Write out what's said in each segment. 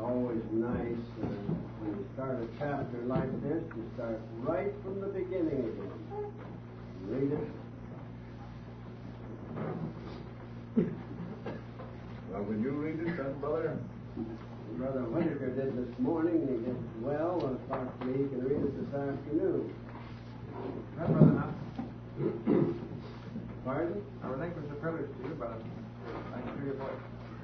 always nice when you start a chapter like this to start right from the beginning again. Read it. Well, will you read it then, brother? Brother Whitaker did this morning, and he did well. Possibly he can read it this afternoon. Right, Brother Nutt. Pardon? I relinquish the privilege to you, brother. I can hear your voice.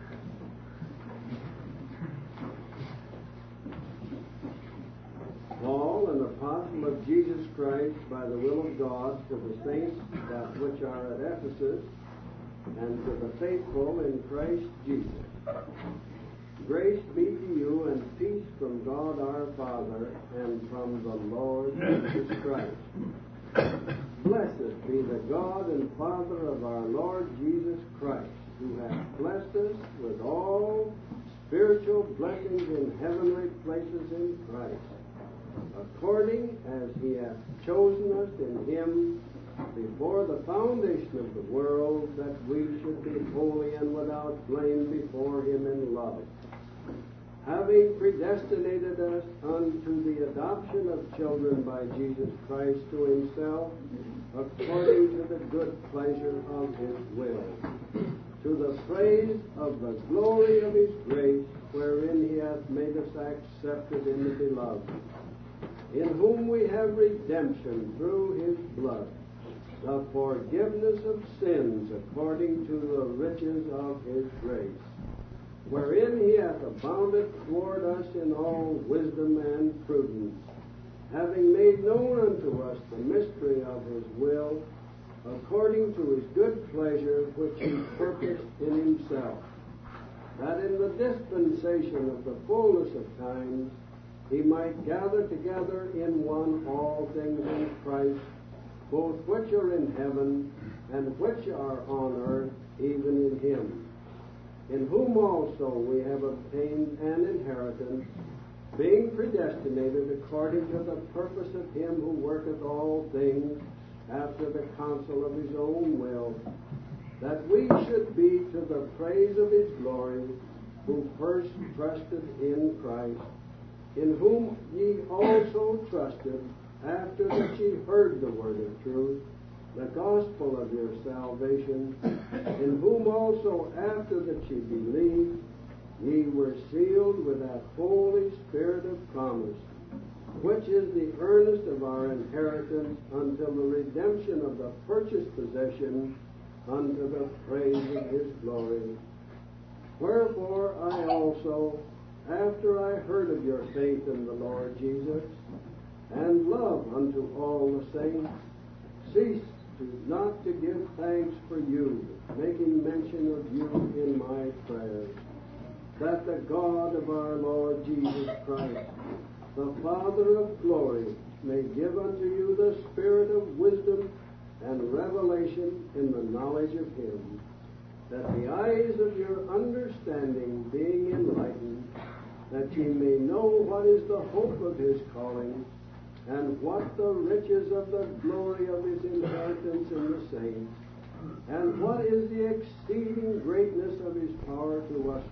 Paul, an apostle of Jesus Christ by the will of God, to the saints that which are at Ephesus, and to the faithful in Christ Jesus. Grace be to you and peace from God our Father and from the Lord Jesus Christ. Blessed be the God and Father of our Lord Jesus Christ, who hath blessed us with all spiritual blessings in heavenly places in Christ, according as he hath chosen us in him before the foundation of the world, that we should be holy and without blame before him in love, having predestinated us unto the adoption of children by Jesus Christ to himself, according to the good pleasure of his will, to the praise of the glory of his grace, wherein he hath made us accepted in the beloved, in whom we have redemption through his blood, the forgiveness of sins according to the riches of his grace, wherein he hath abounded toward us in all wisdom and prudence, having made known unto us the mystery of his will, according to his good pleasure which he purposed in himself, that in the dispensation of the fullness of times he might gather together in one all things in Christ, both which are in heaven and which are on earth, even in him, in whom also we have obtained an inheritance, being predestinated according to the purpose of him who worketh all things after the counsel of his own will, that we should be to the praise of his glory, who first trusted in Christ, in whom ye also trusted, after that ye heard the word of truth, the gospel of your salvation, in whom also after that ye believed, ye were sealed with that Holy Spirit of promise, which is the earnest of our inheritance until the redemption of the purchased possession, unto the praise of his glory. Wherefore I also, after I heard of your faith in the Lord Jesus, and love unto all the saints, cease not to give thanks for you, making mention of you in my prayers, that the God of our Lord Jesus Christ, the Father of glory, may give unto you the spirit of wisdom and revelation in the knowledge of him, that the eyes of your understanding being enlightened, that ye may know what is the hope of his calling, and what the riches of the glory of his inheritance in the saints, and what is the exceeding greatness of his power to us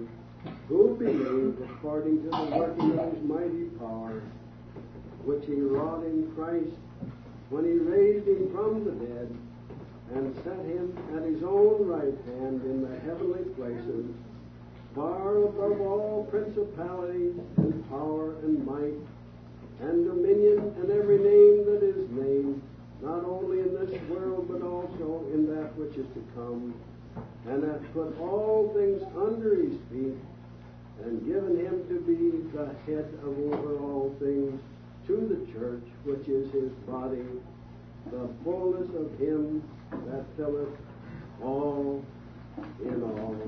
who believe, according to the working of his mighty power, which he wrought in Christ, when he raised him from the dead, and set him at his own right hand in the heavenly places, far above all principalities and power and might, and dominion, and every name that is named, not only in this world, but also in that which is to come, and hath put all things under his feet, and given him to be the head of over all things to the church, which is his body, the fullness of him that filleth all in all.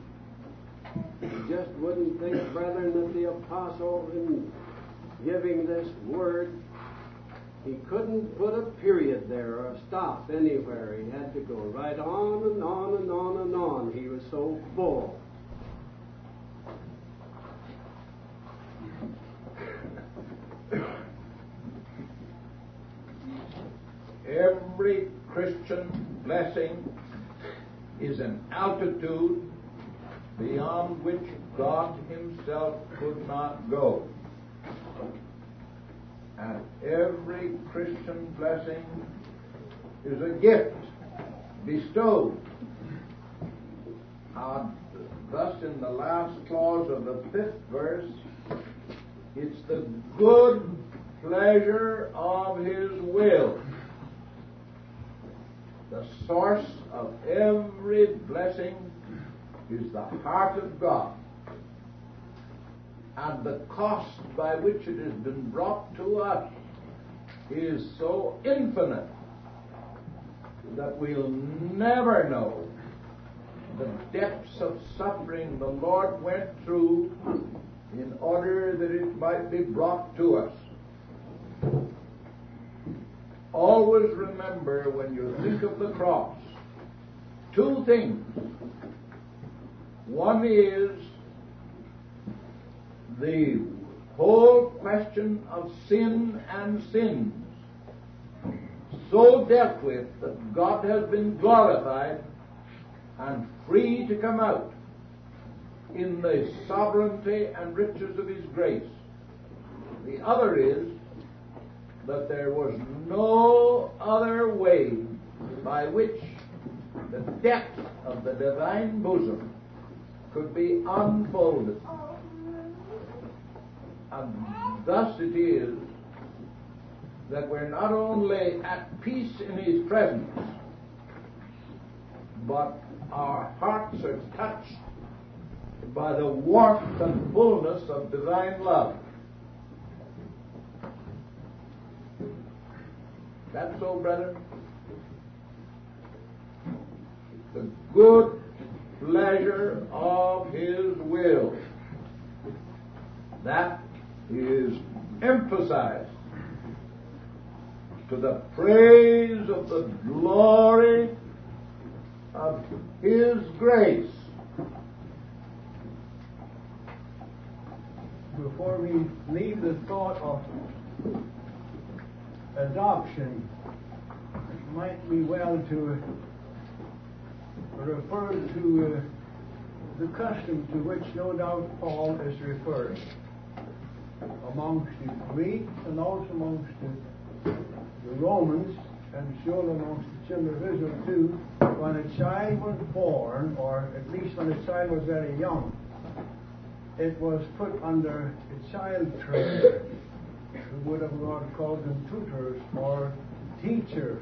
You just wouldn't think, brethren, that the apostle, in giving this word, he couldn't put a period there or a stop anywhere. He had to go right on and on and on and on. He was so full. Every Christian blessing is an altitude beyond beyond which God Himself could not go. And every Christian blessing is a gift bestowed. Thus, in the last clause of the 5th verse, it's the good pleasure of His will. The source of every blessing is the heart of God. And the cost by which it has been brought to us is so infinite that we'll never know the depths of suffering the Lord went through in order that it might be brought to us. Always remember, when you think of the cross, two things. One is the whole question of sin and sins, so dealt with that God has been glorified and free to come out in the sovereignty and riches of His grace. The other is that there was no other way by which the depth of the divine bosom could be unfolded. And thus it is that we're not only at peace in His presence, but our hearts are touched by the warmth and fullness of divine love. That's so, brethren. The good pleasure of His will. That is emphasized to the praise of the glory of His grace. Before we leave the thought of adoption, it might be well to refer to the custom to which no doubt Paul is referring amongst the Greeks and also amongst the Romans, and shown amongst the children of Israel too. When a child was born, or at least when a child was very young, it was put under a child trainer, who would have called them tutors or teachers.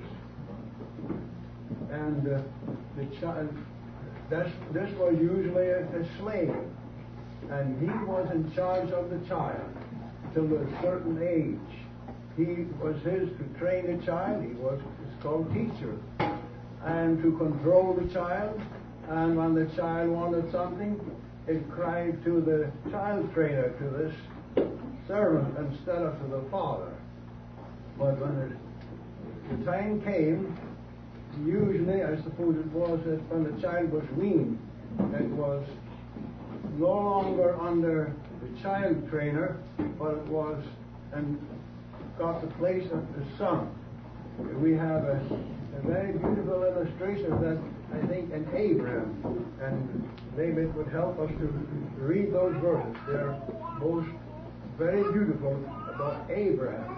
And the child, this was usually a slave, and he was in charge of the child till a certain age. He was his to train the child. It's called teacher, and to control the child. And when the child wanted something, it cried to the child trainer, to this servant, instead of to the father. But when the time came, usually, I suppose it was that when the child was weaned, it was no longer under the child trainer, but it was and got the place of the son. We have a very beautiful illustration of that, I think, in Abraham, and David would help us to read those verses. They're both very beautiful about Abraham.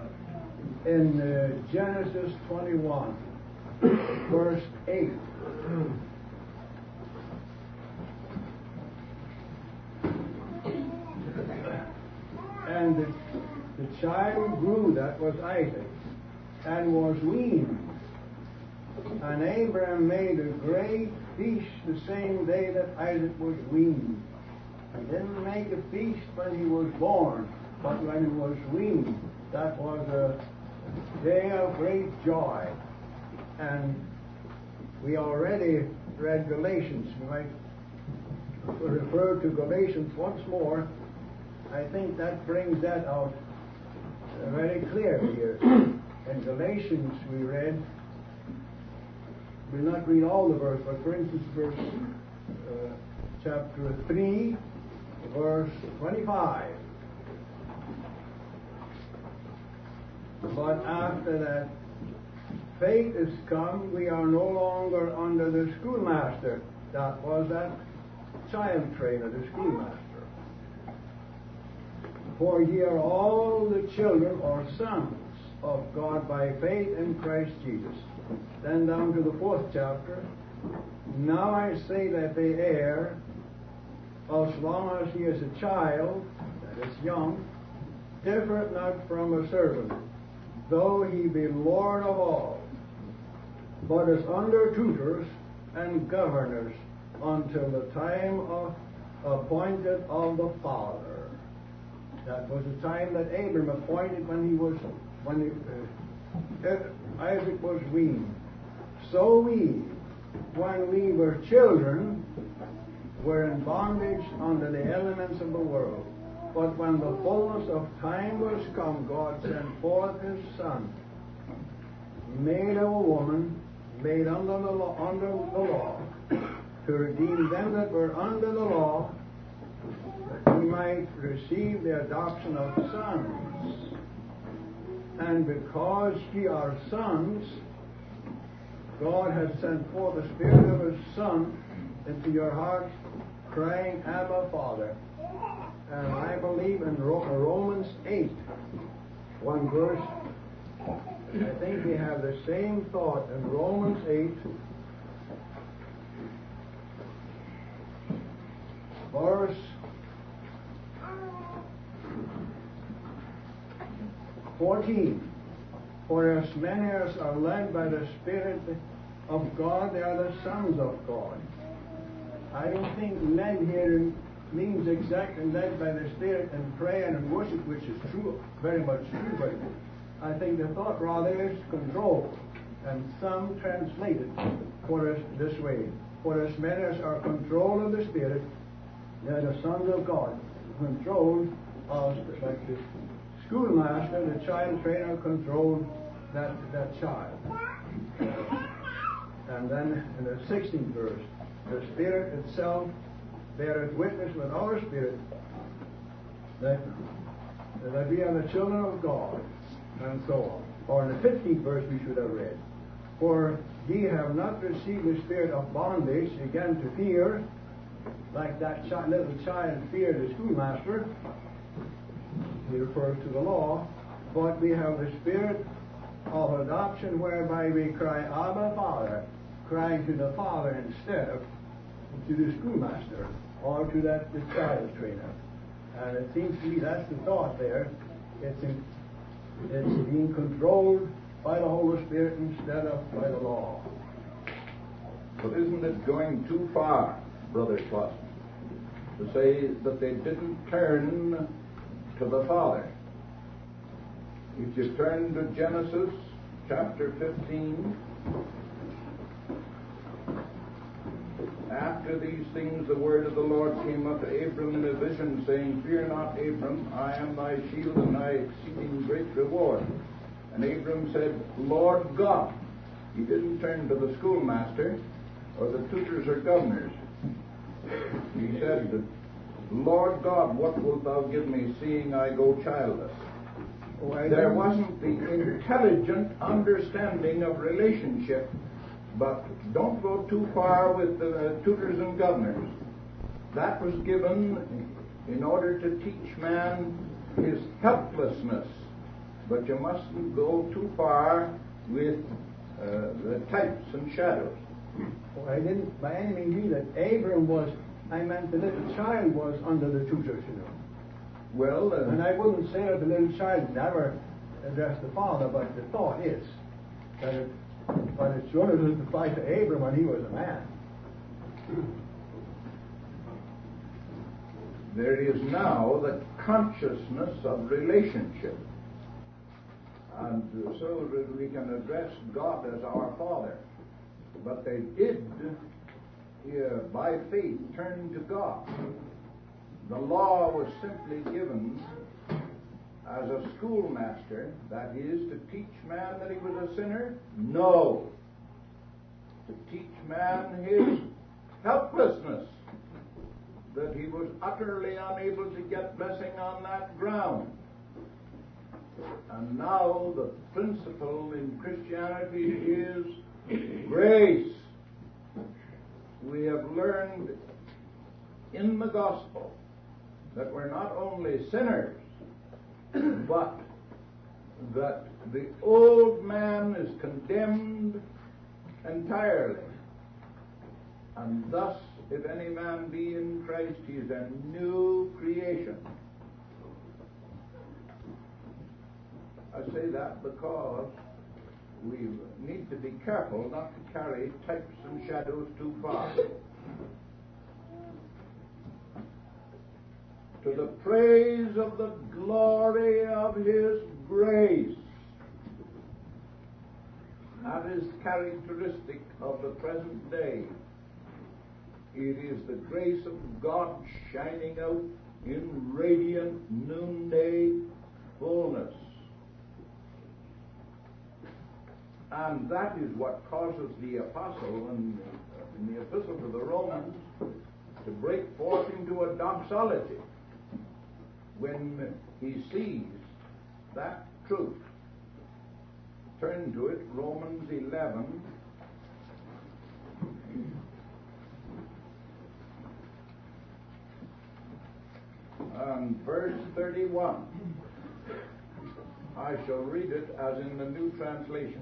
In Genesis 21, verse 8. And the child grew, that was Isaac, and was weaned. And Abraham made a great feast the same day that Isaac was weaned. He didn't make a feast when he was born, but when he was weaned. That was a day of great joy. And we already read Galatians. We might refer to Galatians once more. I think that brings that out very clear here. In Galatians we read, we'll not read all the verse, but for instance, chapter 3, verse 25. But after that faith is come, we are no longer under the schoolmaster. That was that child trainer, the schoolmaster. For ye are all the children or sons of God by faith in Christ Jesus. Then down to the 4th chapter. Now I say that the heir, as long as he is a child, that is young, differeth not from a servant, though he be Lord of all, but is under tutors and governors until the time appointed of the father. That was the time that Abram appointed when Isaac was weaned. So we, when we were children, were in bondage under the elements of the world. But when the fullness of time was come, God sent forth His Son, made of a woman, made under the law, to redeem them that were under the law, that we might receive the adoption of sons. And because ye are sons, God has sent forth the Spirit of His Son into your hearts, crying, Abba, Father. And I believe in Romans 8, one verse. I think we have the same thought in Romans 8, verse 14. For as many as are led by the Spirit of God, they are the sons of God. I don't think led here means exactly led by the Spirit in prayer and worship, which is true, very much true, but I think the thought rather is control. And some translate it for us this way. For as many as are controlled of the Spirit, they are the sons of God. Controlled of, like the schoolmaster, the child trainer controlled that child. And then in the 16th verse, the Spirit itself beareth witness with our spirit that we are the children of God, and so on. Or in the 15th verse we should have read, for ye have not received the spirit of bondage again to fear, like that little child feared the schoolmaster. He refers to the law, but we have the spirit of adoption, whereby we cry, Abba, Father, crying to the Father instead of to the schoolmaster or to the child trainer. And it seems to me that's the thought there. It's being controlled by the Holy Spirit instead of by the law. But isn't it going too far, Brother Clausen, to say that they didn't turn to the Father? If you turn to Genesis chapter 15, after these things the word of the Lord came unto Abram in a vision, saying, Fear not, Abram, I am thy shield and thy exceeding great reward. And Abram said, Lord God. He didn't turn to the schoolmaster or the tutors or governors. He said, Lord God, what wilt thou give me, seeing I go childless? There wasn't the intelligent understanding of relationship. But don't go too far with the tutors and governors. That was given in order to teach man his helplessness. But you mustn't go too far with the types and shadows. Well, I didn't by any means mean that Abram was, I meant the little child was under the tutors, you know. Well, and I wouldn't say that the little child never addressed the father, but the thought is that it's sure to apply to Abram when he was a man. There is now the consciousness of relationship. And so that we can address God as our Father. But they did, by faith, turn to God. The law was simply given as a schoolmaster, that is, to teach man that he was a sinner? No. To teach man his helplessness, that he was utterly unable to get blessing on that ground. And now the principle in Christianity is grace. We have learned in the gospel that we're not only sinners, but that the old man is condemned entirely, and thus, if any man be in Christ, he is a new creation. I say that because we need to be careful not to carry types and shadows too far. To the praise of the glory of His grace. That is characteristic of the present day. It is the grace of God shining out in radiant noonday fullness. And that is what causes the apostle in the epistle to the Romans to break forth into a doxology when he sees that truth. Turn to it, Romans 11. And verse 31. I shall read it as in the New Translation.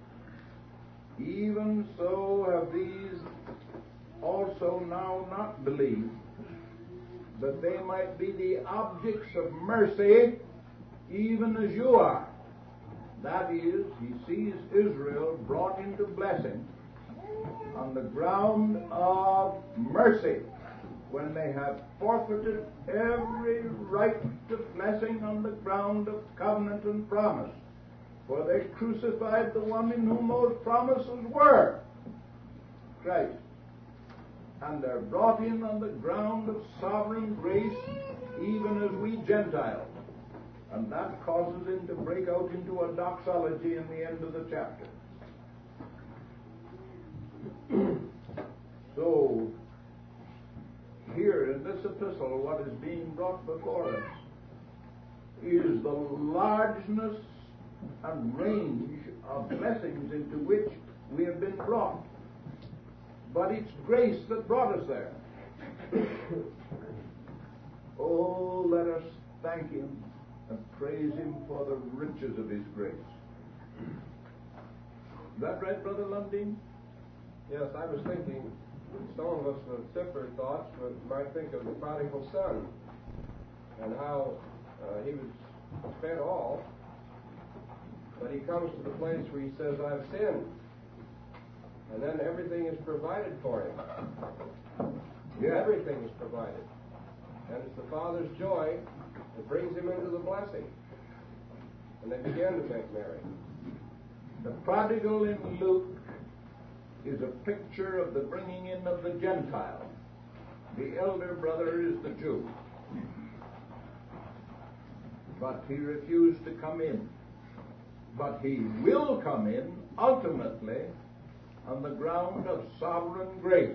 Even so have these also now not believed, that they might be the objects of mercy, even as you are. That is, he sees Israel brought into blessing on the ground of mercy, when they have forfeited every right to blessing on the ground of covenant and promise. For they crucified the one in whom those promises were, Christ. And they're brought in on the ground of sovereign grace, even as we Gentiles. And that causes him to break out into a doxology in the end of the chapter. So, here in this epistle, what is being brought before us is the largeness and range of blessings into which we have been brought. But it's grace that brought us there. Oh, let us thank Him and praise Him for the riches of His grace. Is that right, Brother Lundin? Yes, I was thinking, some of us with simpler thoughts might think of the prodigal son and how he was spent all, but he comes to the place where he says, I've sinned. And then everything is provided for him. Yeah. Everything is provided. And it's the Father's joy that brings him into the blessing. And they begin to make merry. The prodigal in Luke is a picture of the bringing in of the Gentile. The elder brother is the Jew. But he refused to come in. But he will come in, ultimately, on the ground of sovereign grace.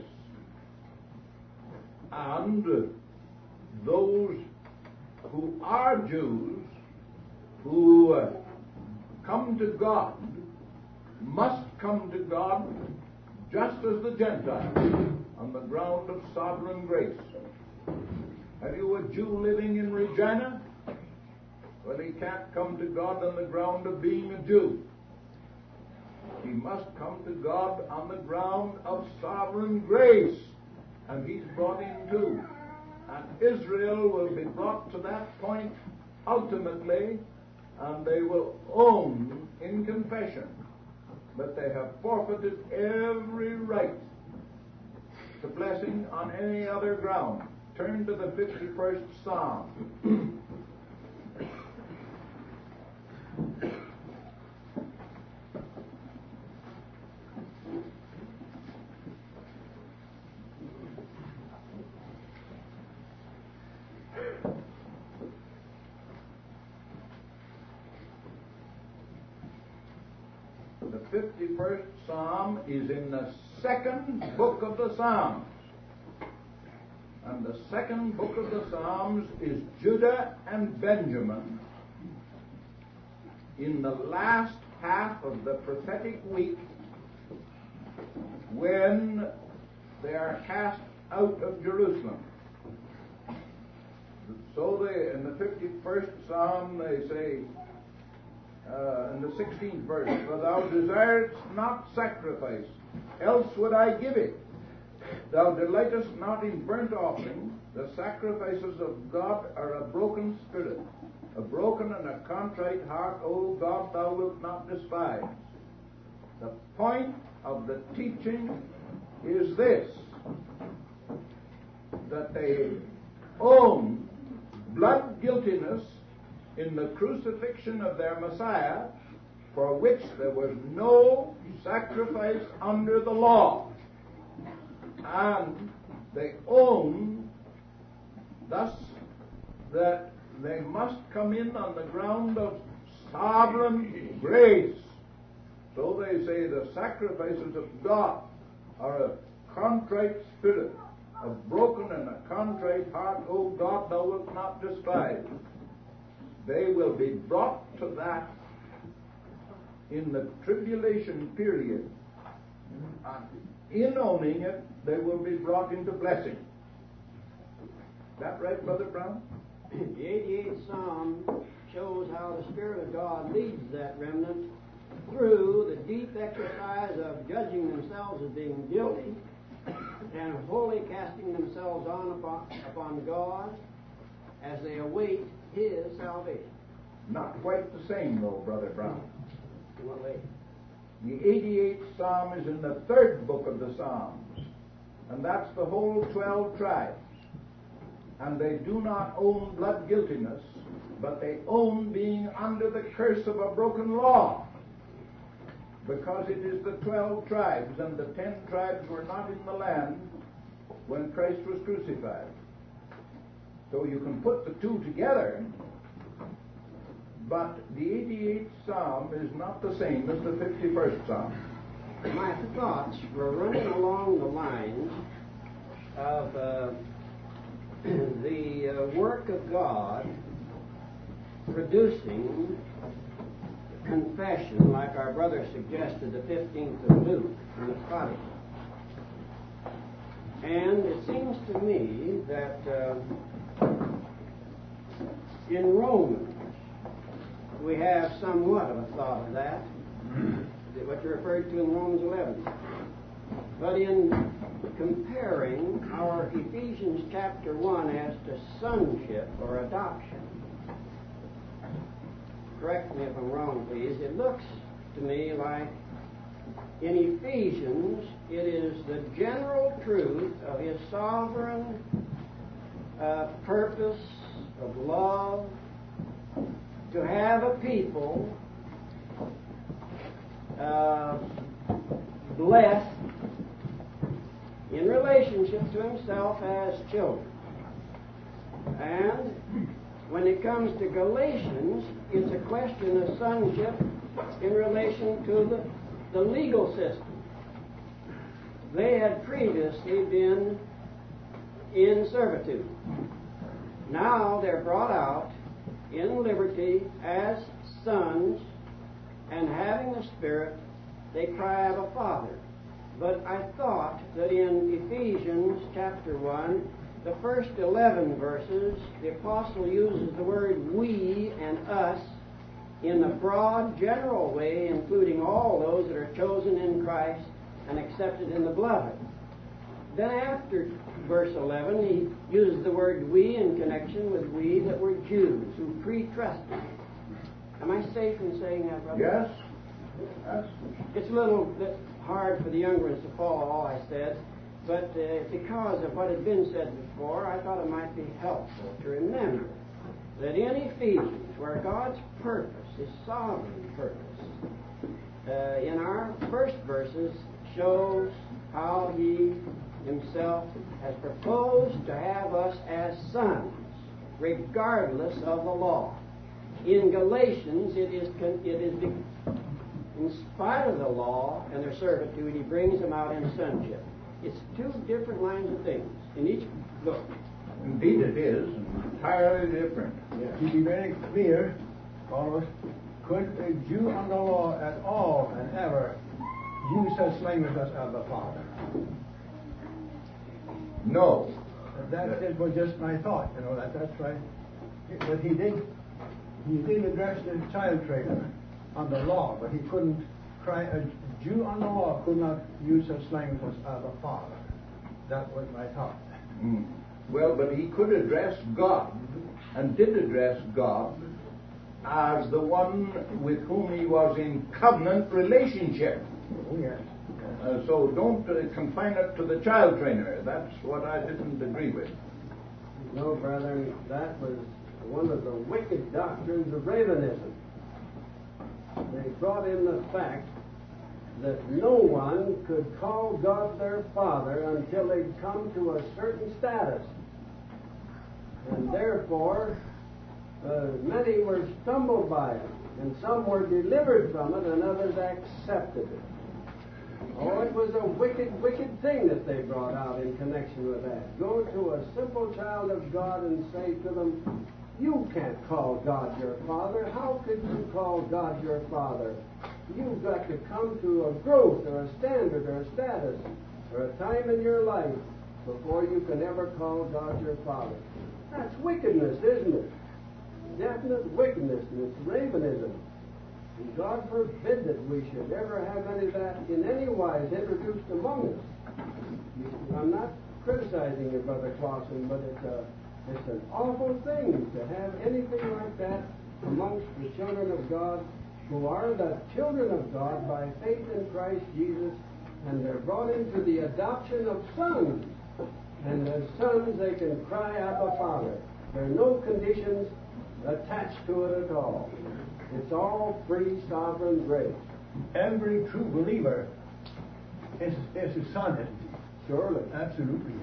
And those who are Jews, who come to God, must come to God just as the Gentiles, on the ground of sovereign grace. Have you a Jew living in Regina? Well, he can't come to God on the ground of being a Jew. He must come to God on the ground of sovereign grace. And he's brought in too. And Israel will be brought to that point ultimately, and they will own in confession that they have forfeited every right to blessing on any other ground. Turn to the 51st Psalm. The 51st Psalm is in the second book of the Psalms. And the second book of the Psalms is Judah and Benjamin in the last half of the prophetic week, when they are cast out of Jerusalem. So in the 51st Psalm, they say, in the 16th verse, for thou desirest not sacrifice, else would I give it. Thou delightest not in burnt offering. The sacrifices of God are a broken spirit. A broken and a contrite heart, O God, thou wilt not despise. The point of the teaching is this, that they own blood guiltiness in the crucifixion of their Messiah, for which there was no sacrifice under the law. And they own thus that they must come in on the ground of sovereign grace. So they say the sacrifices of God are a contrite spirit, a broken and a contrite heart, O God, thou wilt not despise. They will be brought to that in the tribulation period. In owning it, they will be brought into blessing. Is that right, Brother Brown? The 88th Psalm shows how the Spirit of God leads that remnant through the deep exercise of judging themselves as being guilty and wholly casting themselves on upon God as they await His salvation. Not quite the same, though, Brother Brown. In what way? The 88th Psalm is in the 3rd book of the Psalms, and that's the whole 12 tribes. And they do not own blood guiltiness, but they own being under the curse of a broken law, because it is the 12 tribes, and the 10 tribes were not in the land when Christ was crucified. So you can put the two together, but the 88th Psalm is not the same as the 51st Psalm. My thoughts were running along the lines of the work of God producing confession, like our brother suggested, the 15th of Luke in the Protestant. And it seems to me that in Romans we have somewhat of a thought of that, what you referred to in Romans 11. But in comparing our Ephesians chapter 1 as to sonship or adoption, correct me if I'm wrong, please, it looks to me like in Ephesians it is the general truth of His sovereign purpose of love to have a people blessed in relationship to Himself as children. And when it comes to Galatians, it's a question of sonship in relation to the legal system. They had previously been in servitude. Now they're brought out in liberty as sons, and having the Spirit, they cry, Abba, Father. But I thought that in Ephesians chapter 1, the first 11 verses, the apostle uses the word we and us in a broad, general way, including all those that are chosen in Christ and accepted in the beloved. Then after verse 11, he uses the word we in connection with we that were Jews, who pre-trusted. Am I safe in saying that, brother? Yes. It's a little bit hard for the younger ones to follow all I said, but because of what had been said before, I thought it might be helpful to remember that in Ephesians, where God's purpose, His sovereign purpose, in our first verses shows how He Himself has proposed to have us as sons, regardless of the law. In Galatians, it is in spite of the law and their servitude, He brings them out in sonship. It's two different lines of things in each book. Indeed it is, entirely different. To be very clear, Paulus, could a Jew under law at all and ever use such language as Abba, Father? No. That was just my thought, that's right. But he did address the child trainer on the law, but he couldn't cry. A Jew on the law could not use such language as Abba Father. That was my thought. Well, but he could address God, and did address God, as the one with whom he was in covenant relationship. Oh, yes. So don't confine it to the child trainer. That's what I didn't agree with. No, brother, that was one of the wicked doctrines of Ravenism. They brought in the fact that no one could call God their Father until they'd come to a certain status. And therefore, many were stumbled by it, and some were delivered from it, and others accepted it. Oh, it was a wicked, wicked thing that they brought out in connection with that. Go to a simple child of God and say to them, you can't call God your Father. How could you call God your Father? You've got to come to a growth or a standard or a status or a time in your life before you can ever call God your Father. That's wickedness, isn't it? Definite wickedness, and it's Ravenism. And God forbid that we should ever have any of that in any wise introduced among us. I'm not criticizing you, Brother Clausen, but it's an awful thing to have anything like that amongst the children of God, who are the children of God by faith in Christ Jesus, and they're brought into the adoption of sons. And as sons, they can cry, Abba, Father. There are no conditions attached to it at all. It's all free, sovereign grace. Every true believer is a son, isn't he? Surely. Absolutely.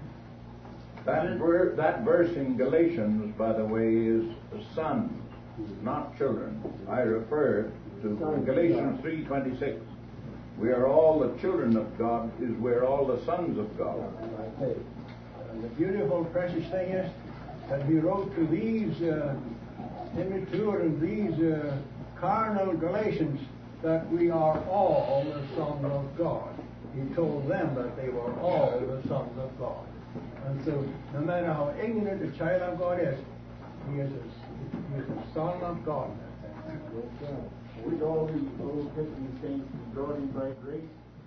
That verse in Galatians, by the way, is sons, not children. I refer to Galatians 3:26. We are all the children of God, is we're all the sons of God. And the beautiful, precious thing is that he wrote to these immature and these carnal Galatians that we are all the sons of God. He told them that they were all the sons of God. And so, no matter how ignorant a child of God is, he is a son of God. With all the Old Testament saints brought in by grace,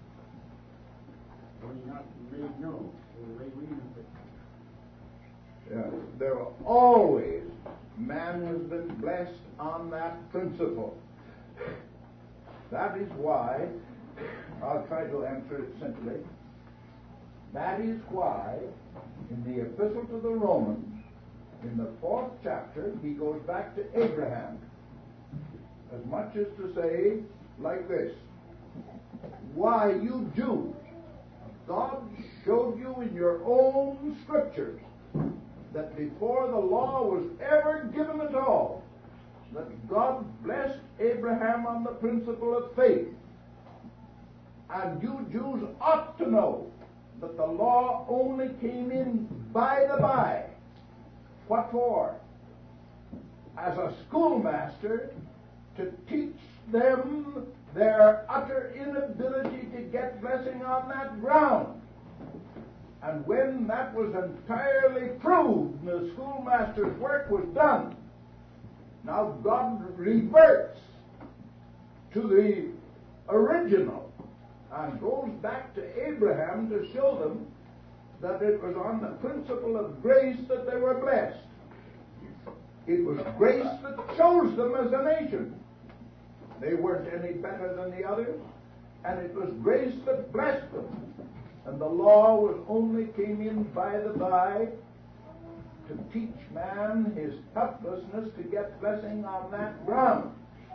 were not made known the way we use it. Yeah, there are always, man has been blessed on that principle. That is why, I'll try to answer it simply, that is why, in the Epistle to the Romans, in the 4th chapter, he goes back to Abraham, as much as to say, like this, why, you Jews, God showed you in your own scriptures that before the law was ever given at all, that God blessed Abraham on the principle of faith. And you Jews ought to know that the law only came in by the by. What for? As a schoolmaster to teach them their utter inability to get blessing on that ground. And when that was entirely proved, the schoolmaster's work was done. Now God reverts to the original and goes back to Abraham to show them that it was on the principle of grace that they were blessed. It was grace that chose them as a nation. They weren't any better than the others, and it was grace that blessed them. And the law was only came in by the by to teach man his helplessness to get blessing on that ground.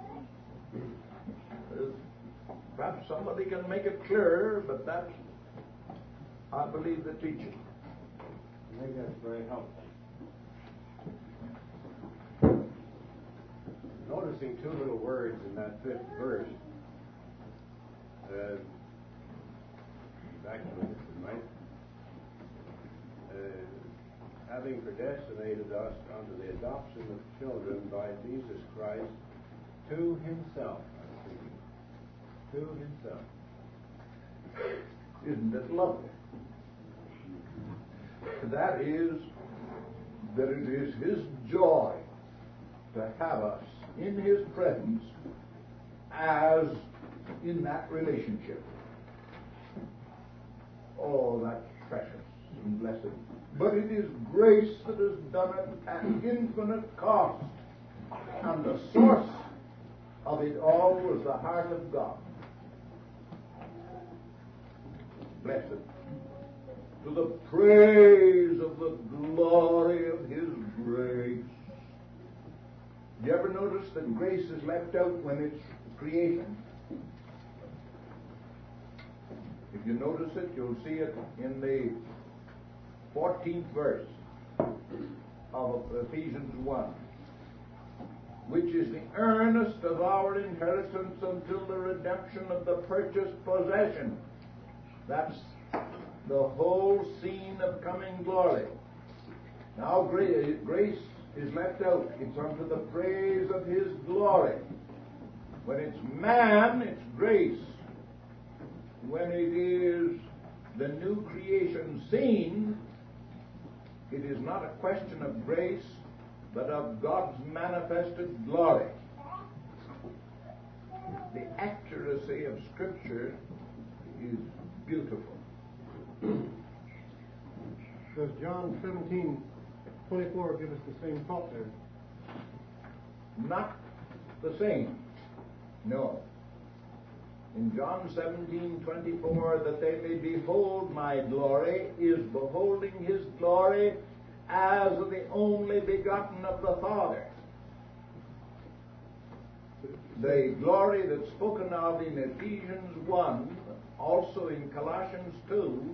Perhaps somebody can make it clearer, but that's, I believe, the teaching. I think that's very helpful. Noticing two little words in that 5th verse, actually, right? Having predestinated us unto the adoption of children by Jesus Christ to himself. To himself. Isn't it lovely? That is that it is His joy to have us in His presence as in that relationship. Oh, that's precious and blessed. But it is grace that has done it at infinite cost. And the source of it all was the heart of God. Blessed. To the praise of the glory of His grace. You ever notice that grace is left out when it's creation? If you notice it, you'll see it in the 14th verse of Ephesians 1, which is the earnest of our inheritance until the redemption of the purchased possession. That's the whole scene of coming glory. Now grace is left out. It's unto the praise of His glory. When it's man, it's grace. When it is the new creation scene, it is not a question of grace, but of God's manifested glory. The accuracy of Scripture is beautiful. Does John 17:24 give us the same thought there? Not the same. No. In John 17:24, that they may behold my glory, is beholding His glory as the only begotten of the Father. The glory that's spoken of in Ephesians 1, also in Colossians 2,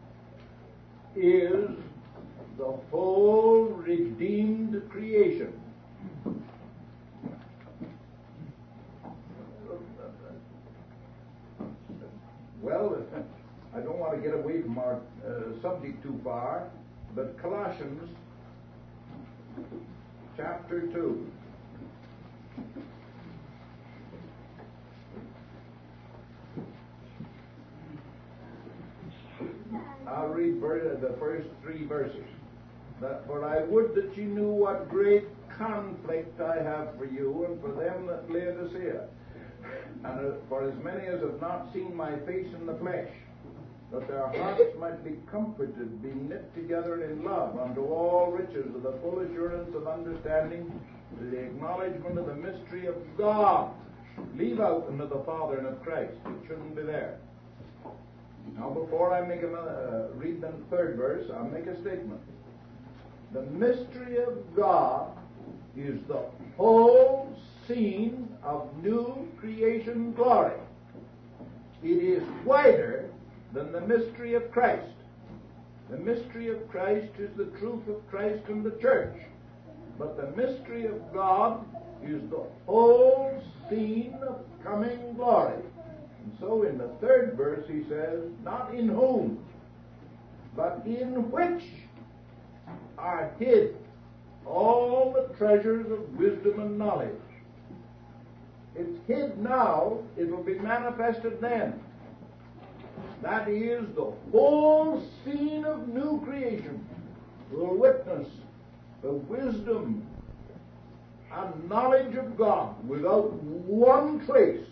is the whole redeemed creation. Well, I don't want to get away from our subject too far, but Colossians chapter 2. I'll read the first 3 verses. For I would that you knew what great conflict I have for you and for them that Laodicea, and for as many as have not seen my face in the flesh, that their hearts might be comforted, be knit together in love unto all riches of the full assurance of understanding, to the acknowledgement of the mystery of God. Leave out unto the Father and of Christ. It shouldn't be there. Now, before I make read the 3rd verse, I'll make a statement. The mystery of God is the whole scene of new creation glory. It is wider than the mystery of Christ. The mystery of Christ is the truth of Christ and the church. But the mystery of God is the whole scene of coming glory. And so in the 3rd verse he says, not in whom, but in which are hid all the treasures of wisdom and knowledge. It's hid now, it will be manifested then. That is, the whole scene of new creation will witness the wisdom and knowledge of God without one trace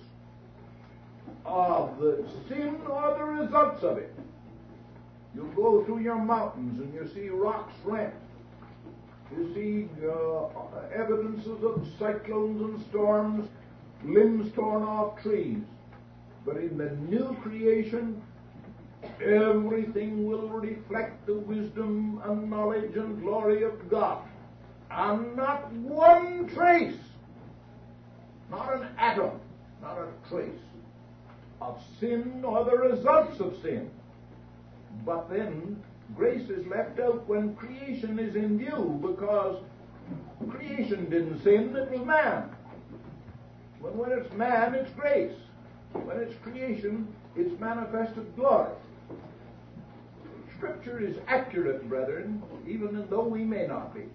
of the sin or the results of it. You go through your mountains and you see rocks rent. You see evidences of cyclones and storms, limbs torn off trees. But in the new creation, everything will reflect the wisdom and knowledge and glory of God. And not one trace, not an atom, not a trace of sin or the results of sin. But then grace is left out when creation is in view, because creation didn't sin, it was man. But when it's man, it's grace. When it's creation, it's manifested glory. Scripture is accurate, brethren, even though we may not be.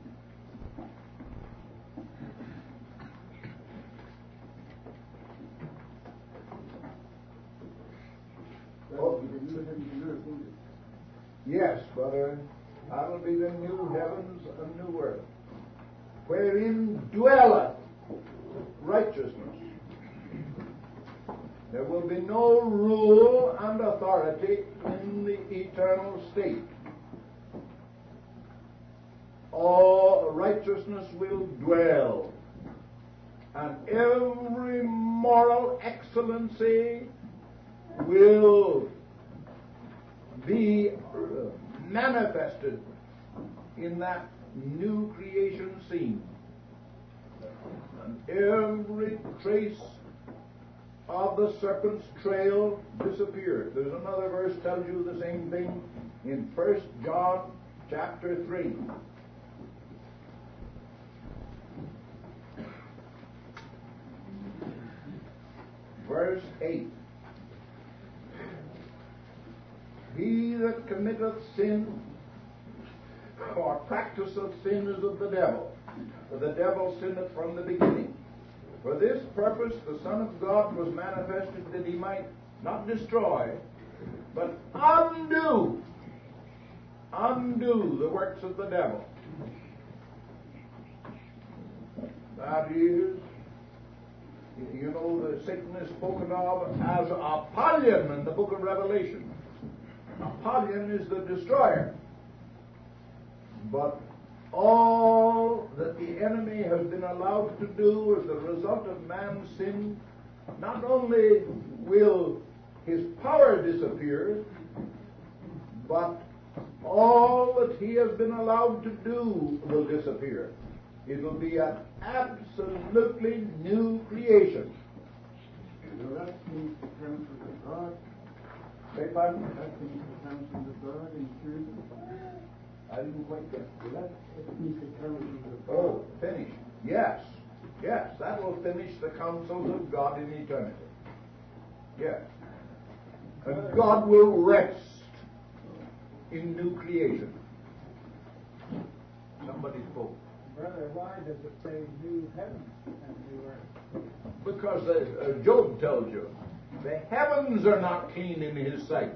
Yes, but that'll be the new heavens and new wherein dwelleth righteousness. There will be no rule and authority in the eternal state. All righteousness will dwell, and every moral excellency will be manifested in that new creation scene. And every trace of the serpent's trail disappeared. There's another verse tells you the same thing in 1 John chapter 3. Verse 8. He that committeth sin or practiseth sin is of the devil, for the devil sinneth from the beginning. For this purpose the Son of God was manifested, that he might not destroy, but undo the works of the devil. That is, you know, the Satan is spoken of as Apollyon in the book of Revelation. Apollyon is the destroyer. But all that the enemy has been allowed to do as the result of man's sin, not only will his power disappear, but all that he has been allowed to do will disappear. It will be an absolutely new creation. Now that seems to come from God. Say pardon? That seems to come from the God in truth. I didn't quite get that. It seems to come from the God. Oh, finish. Yes. Yes, that will finish the counsels of God in eternity. Yes. And God will rest in new creation. Somebody spoke. Brother, why does it say new heavens and new earth? Because Job tells you, the heavens are not clean in his sight.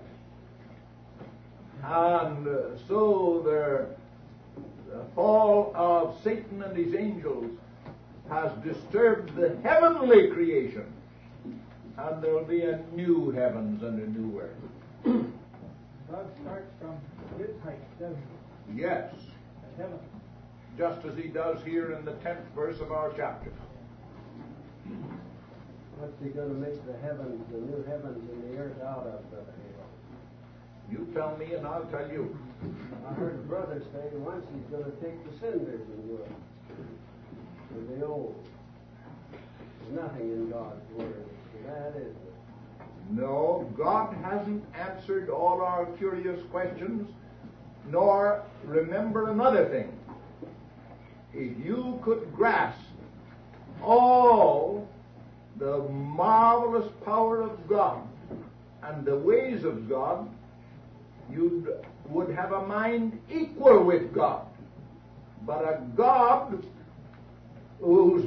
And so the fall of Satan and his angels has disturbed the heavenly creation. And there will be a new heavens and a new earth. God starts from his height, doesn't he? Yes. The heaven. Just as he does here in the 10th verse of our chapter. What's he going to make the heavens, the new heavens and the earth out of, Brother Halo? You tell me and I'll tell you. I heard Brother say once he's going to take the cinders and do it. For the old. There's nothing in God's Word. That is it. No, God hasn't answered all our curious questions, nor remember another thing. If you could grasp all the marvelous power of God and the ways of God, you would have a mind equal with God. But a God whose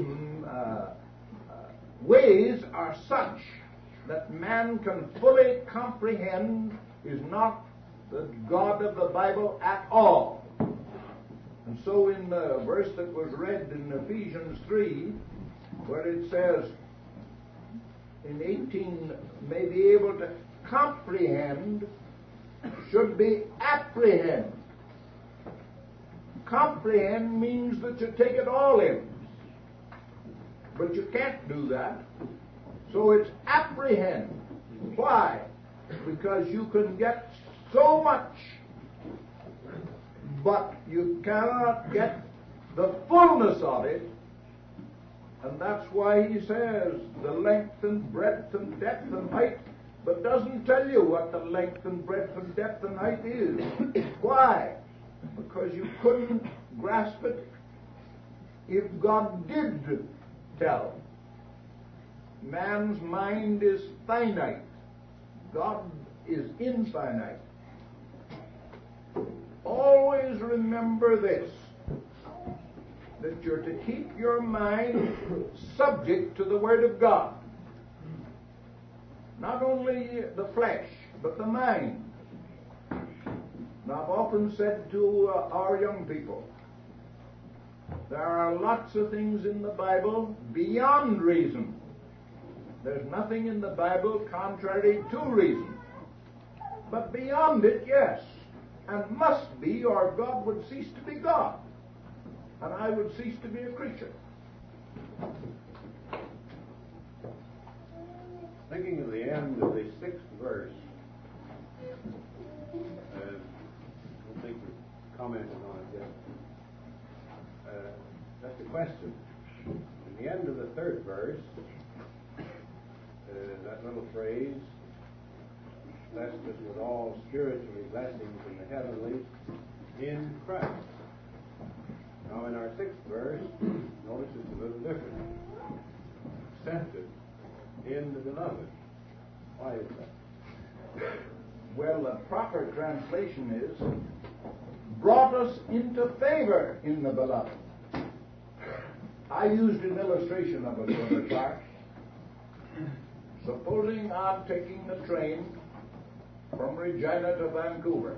ways are such that man can fully comprehend is not the God of the Bible at all. And so in the verse that was read in Ephesians 3, where it says, in 18, may be able to comprehend, should be apprehend. Comprehend means that you take it all in. But you can't do that. So it's apprehend. Why? Because you can get so much, but you cannot get the fullness of it. And that's why he says the length and breadth and depth and height, but doesn't tell you what the length and breadth and depth and height is. Why? Because you couldn't grasp it if God did tell. Man's mind is finite. God is infinite. Always remember this, that you're to keep your mind subject to the Word of God. Not only the flesh, but the mind. Now, I've often said to our young people There are lots of things in the Bible beyond reason. There's nothing in the Bible contrary to reason. But beyond it, yes, and must be, or God would cease to be God, and I would cease to be a creature. Thinking of the end of the 6th verse, I don't think we've commented on it yet. That's the question. In the end of the 3rd verse, that little phrase, blessed us with all spiritual blessings in the heavenlies in Christ. Now in our 6th verse, notice it's a little different. Accepted in the beloved. Why is that? Well, the proper translation is, brought us into favor in the beloved. I used an illustration of it, Brother Clark. Supposing I'm taking the train from Regina to Vancouver,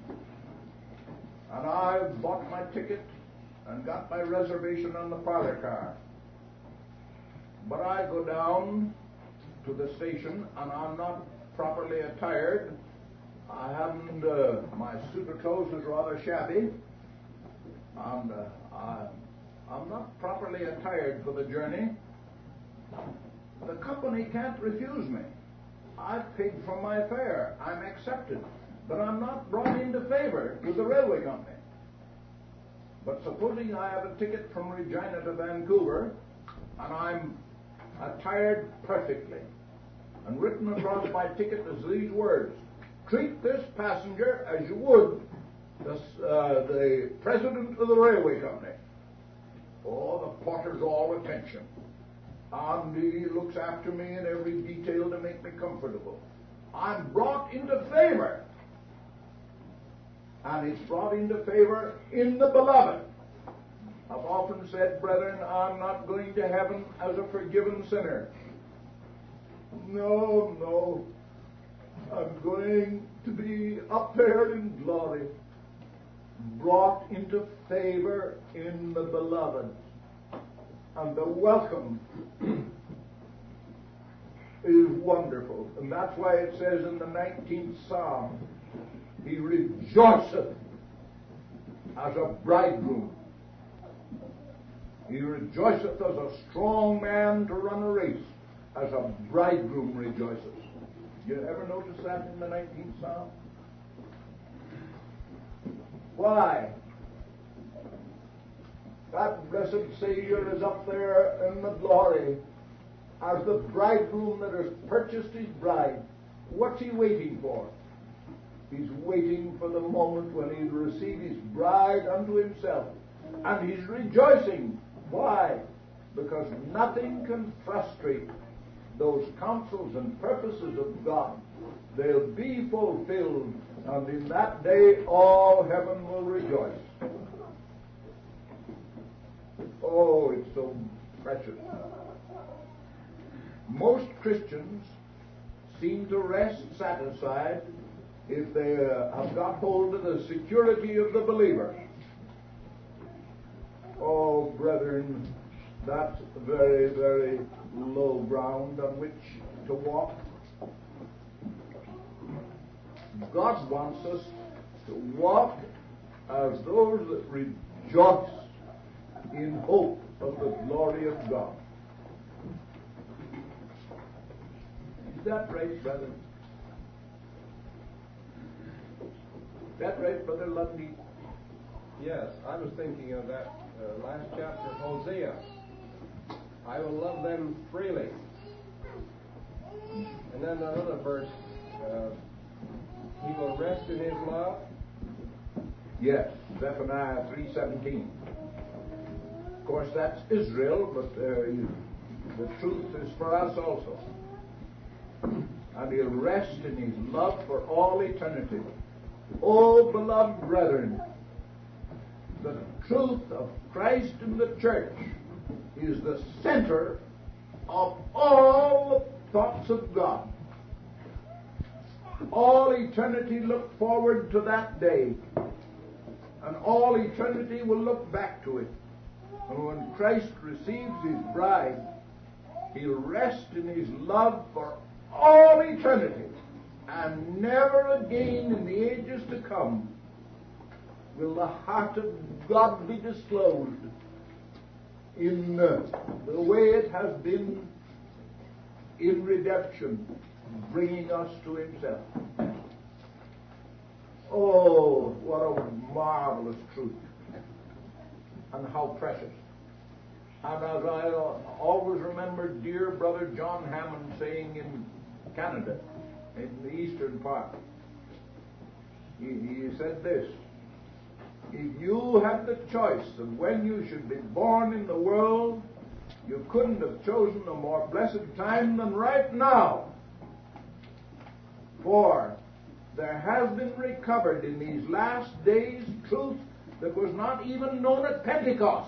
and I've bought my ticket and got my reservation on the parlor car, but I go down to the station and I'm not properly attired. I haven't, my suit of clothes is rather shabby, and I'm not properly attired for the journey. The company can't refuse me. I've paid for my fare. I'm accepted. But I'm not brought into favor with the railway company. But supposing I have a ticket from Regina to Vancouver, and I'm attired perfectly, and written across my ticket is these words: treat this passenger as you would the president of the railway company. Oh, the porter's all attention. And he looks after me in every detail to make me comfortable. I'm brought into favor. And it's brought into favor in the beloved. I've often said, brethren, I'm not going to heaven as a forgiven sinner. No. I'm going to be up there in glory, brought into favor in the beloved. And the welcome is wonderful. And that's why it says in the 19th Psalm, he rejoiceth as a bridegroom. He rejoiceth as a strong man to run a race, as a bridegroom rejoices. You ever notice that in the 19th Psalm? Why? That blessed Savior is up there in the glory as the bridegroom that has purchased his bride. What's he waiting for? He's waiting for the moment when he'll receive his bride unto himself. And he's rejoicing. Why? Because nothing can frustrate those counsels and purposes of God. They'll be fulfilled, and in that day all heaven will rejoice. Oh, it's so precious. Most Christians seem to rest satisfied if they have got hold of the security of the believer. Oh, brethren, that's very, very low ground on which to walk. God wants us to walk as those that rejoice in hope of the glory of God. Is that right, brother? Is that right, Brother Lundy? Yes, I was thinking of that last chapter of Hosea. I will love them freely. And then another verse, he will rest in his love. Yes, Zephaniah 3:17. Of course, that's Israel, but the truth is for us also. And he'll rest in his love for all eternity. Oh, beloved brethren, the truth of Christ and the church is the center of all the thoughts of God. All eternity looked forward to that day, and all eternity will look back to it. And when Christ receives his bride, he'll rest in his love for all eternity. And never again in the ages to come will the heart of God be disclosed in the way it has been in redemption, bringing us to himself. Oh, what a marvelous truth, and how precious. And as I always remember dear brother John Hammond saying in Canada, in the eastern part, he said this: if you had the choice of when you should be born in the world, you couldn't have chosen a more blessed time than right now. For there has been recovered in these last days truth that was not even known at Pentecost.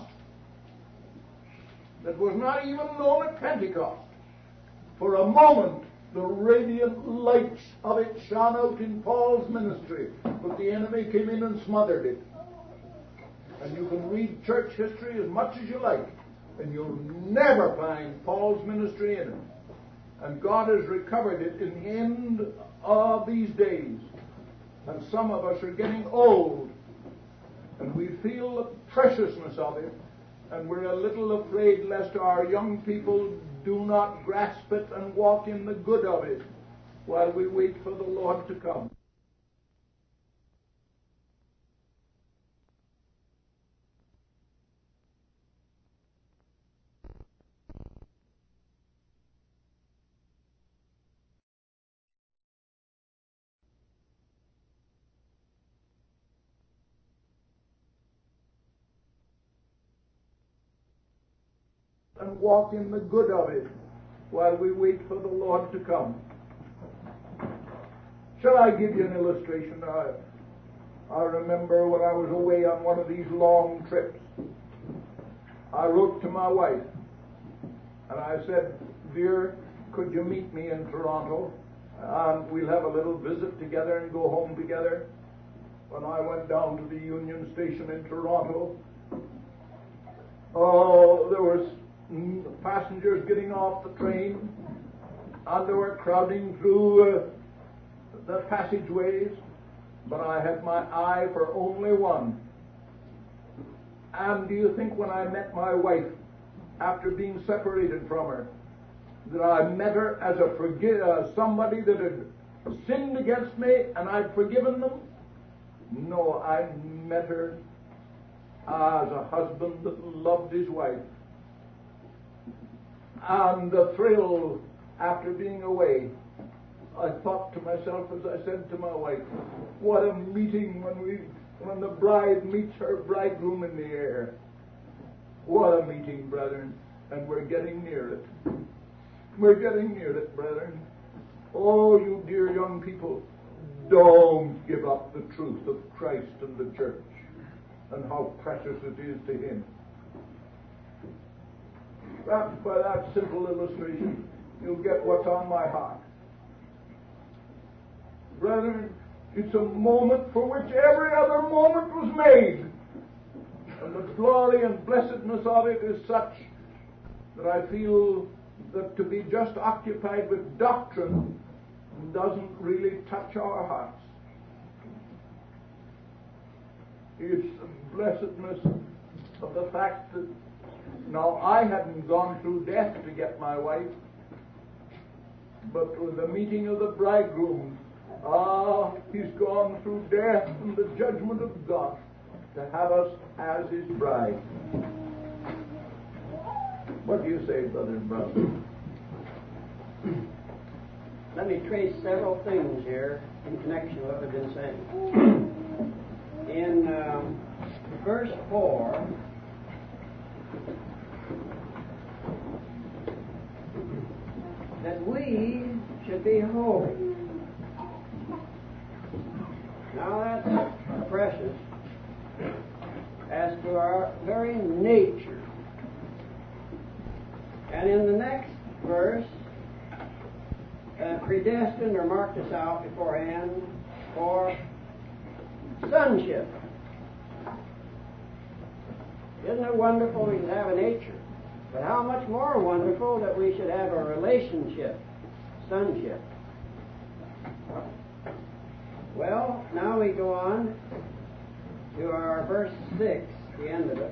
That was not even known at Pentecost. For a moment, the radiant lights of it shone out in Paul's ministry, but the enemy came in and smothered it. And you can read church history as much as you like, and you'll never find Paul's ministry in it. And God has recovered it in the end of these days. And some of us are getting old, and we feel the preciousness of it, and we're a little afraid lest our young people do not grasp it and walk in the good of it while we wait for the Lord to come. And walk in the good of it while we wait for the Lord to come. Shall I give you an illustration? I remember when I was away on one of these long trips, I wrote to my wife and I said, dear, could you meet me in Toronto and we'll have a little visit together and go home together. When I went down to the Union Station in Toronto, there was passengers getting off the train, and they were crowding through the passageways, but I had my eye for only one. And do you think when I met my wife, after being separated from her, that I met her as somebody that had sinned against me and I'd forgiven them? No, I met her as a husband that loved his wife. And the thrill after being away, I thought to myself as I said to my wife, what a meeting when the bride meets her bridegroom in the air. What a meeting, brethren, and we're getting near it. We're getting near it, brethren. Oh, you dear young people, don't give up the truth of Christ and the church and how precious it is to him. Perhaps by that simple illustration, you'll get what's on my heart. Brethren, it's a moment for which every other moment was made. And the glory and blessedness of it is such that I feel that to be just occupied with doctrine doesn't really touch our hearts. It's the blessedness of the fact that now I hadn't gone through death to get my wife, but with the meeting of the bridegroom, he's gone through death and the judgment of God to have us as his bride. What do you say, brother and brother? Let me trace several things here in connection with what we've been saying. In verse 4, that we should be holy. Now that's precious as to our very nature. And in the next verse, predestined or marked us out beforehand for sonship. Isn't it wonderful we have a nature? But how much more wonderful that we should have a relationship, sonship. Well, now we go on to our verse 6, the end of it.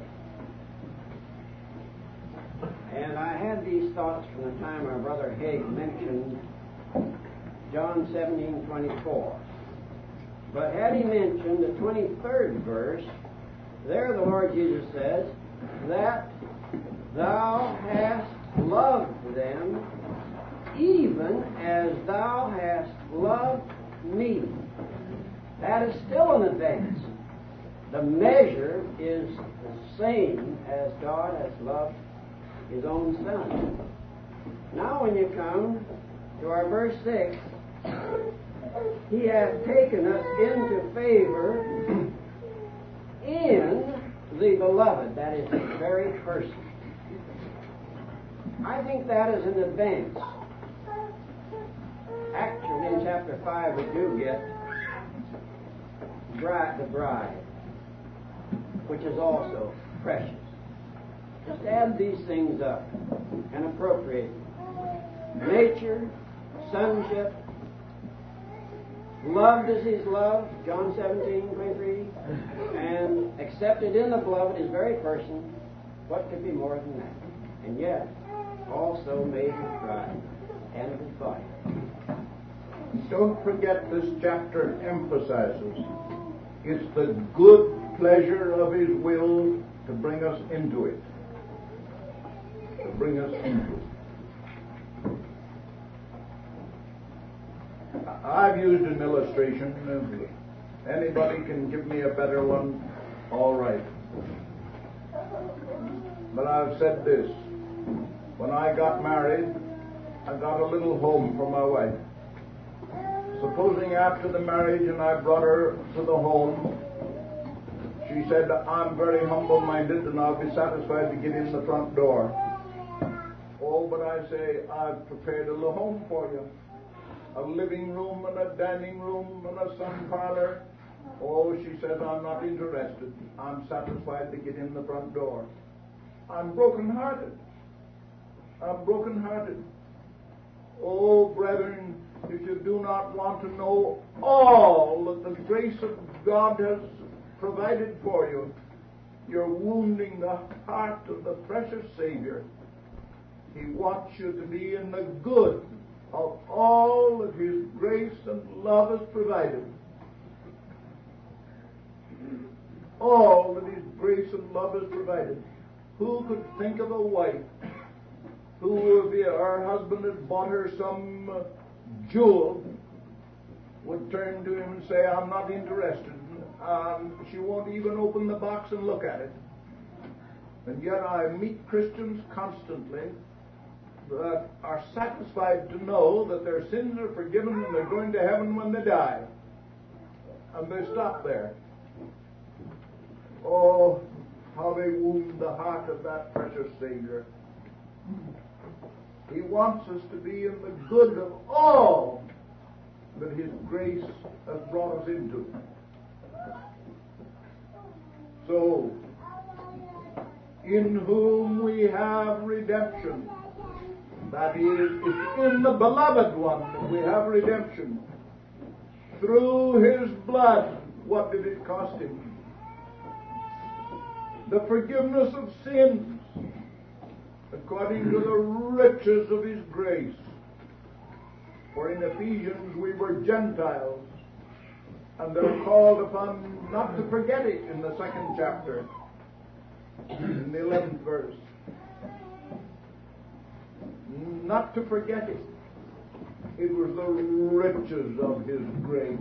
And I had these thoughts from the time our brother Haig mentioned John 17:24. But had he mentioned the 23rd verse, there the Lord Jesus says, that thou hast loved them even as thou hast loved me. That is still an advance. The measure is the same as God has loved His own Son. Now when you come to our verse 6, He hath taken us into favor in the beloved, that is His very person. I think that is an advance. Actually, in chapter 5 we do get the bride, which is also precious. Just add these things up and appropriate them. Nature, sonship, loved as He's loved, John 17:23, and accepted in the beloved, His very person. What could be more than that? And yet, also made His bride and His body. Don't forget this chapter emphasizes it's the good pleasure of His will to bring us into it. To bring us into it. I've used an illustration. If anybody can give me a better one, all right. But I've said this. When I got married, I got a little home for my wife. Supposing after the marriage and I brought her to the home, she said, I'm very humble-minded and I'll be satisfied to get in the front door. Oh, but I say, I've prepared a little home for you. A living room and a dining room and a sun parlor. Oh, she says, I'm not interested. I'm satisfied to get in the front door. I'm broken-hearted. I'm broken-hearted. Oh, brethren, if you do not want to know all that the grace of God has provided for you, you're wounding the heart of the precious Savior. He wants you to be in the good of all that His grace and love has provided. All that His grace and love has provided. Who could think of a wife who, if her husband had bought her some jewel, would turn to him and say, I'm not interested. She won't even open the box and look at it. And yet I meet Christians constantly that are satisfied to know that their sins are forgiven and they're going to heaven when they die. And they stop there. Oh, how they wound the heart of that precious Savior. He wants us to be in the good of all that His grace has brought us into. So, in whom we have redemption. That is, it's in the beloved one that we have redemption. Through His blood, what did it cost Him? The forgiveness of sins, according to the riches of His grace. For in Ephesians we were Gentiles, and they're called upon not to forget it in the 2nd chapter, in the 11th verse. Not to forget it. It was the riches of His grace.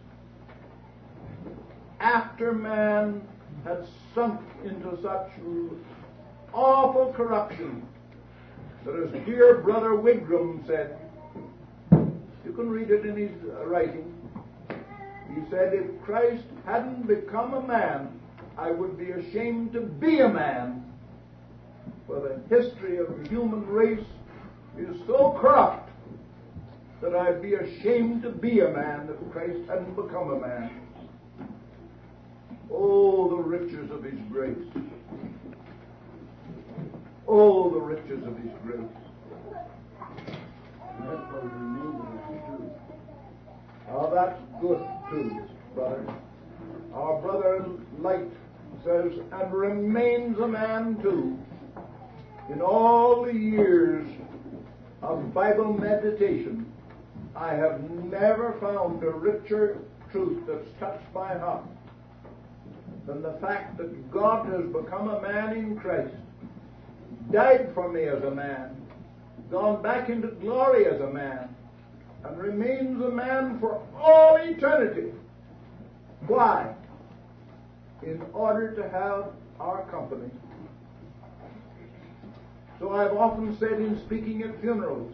After man had sunk into such awful corruption that, as dear brother Wigram said, you can read it in his writing, he said, if Christ hadn't become a man, I would be ashamed to be a man. For the history of the human race is so corrupt that I'd be ashamed to be a man if Christ hadn't become a man. Oh, the riches of His grace. know the riches of His grace. That's what remains in that truth. Oh, that's good too, brother. Our brother Light says, and remains a man too. In all the years of Bible meditation, I have never found a richer truth that's touched my heart than the fact that God has become a man in Christ, died for me as a man, gone back into glory as a man, and remains a man for all eternity. Why? In order to have our company. So I've often said in speaking at funerals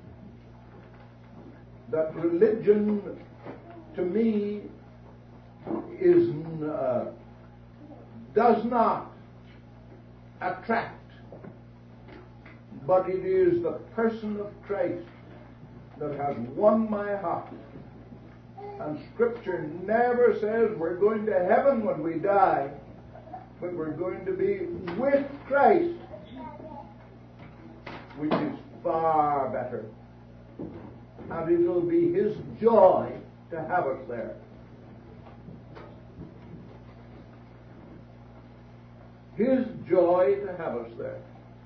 that religion to me does not attract, but it is the person of Christ that has won my heart. And Scripture never says we're going to heaven when we die, but we're going to be with Christ, which is far better. And it will be His joy to have us there. His joy to have us there.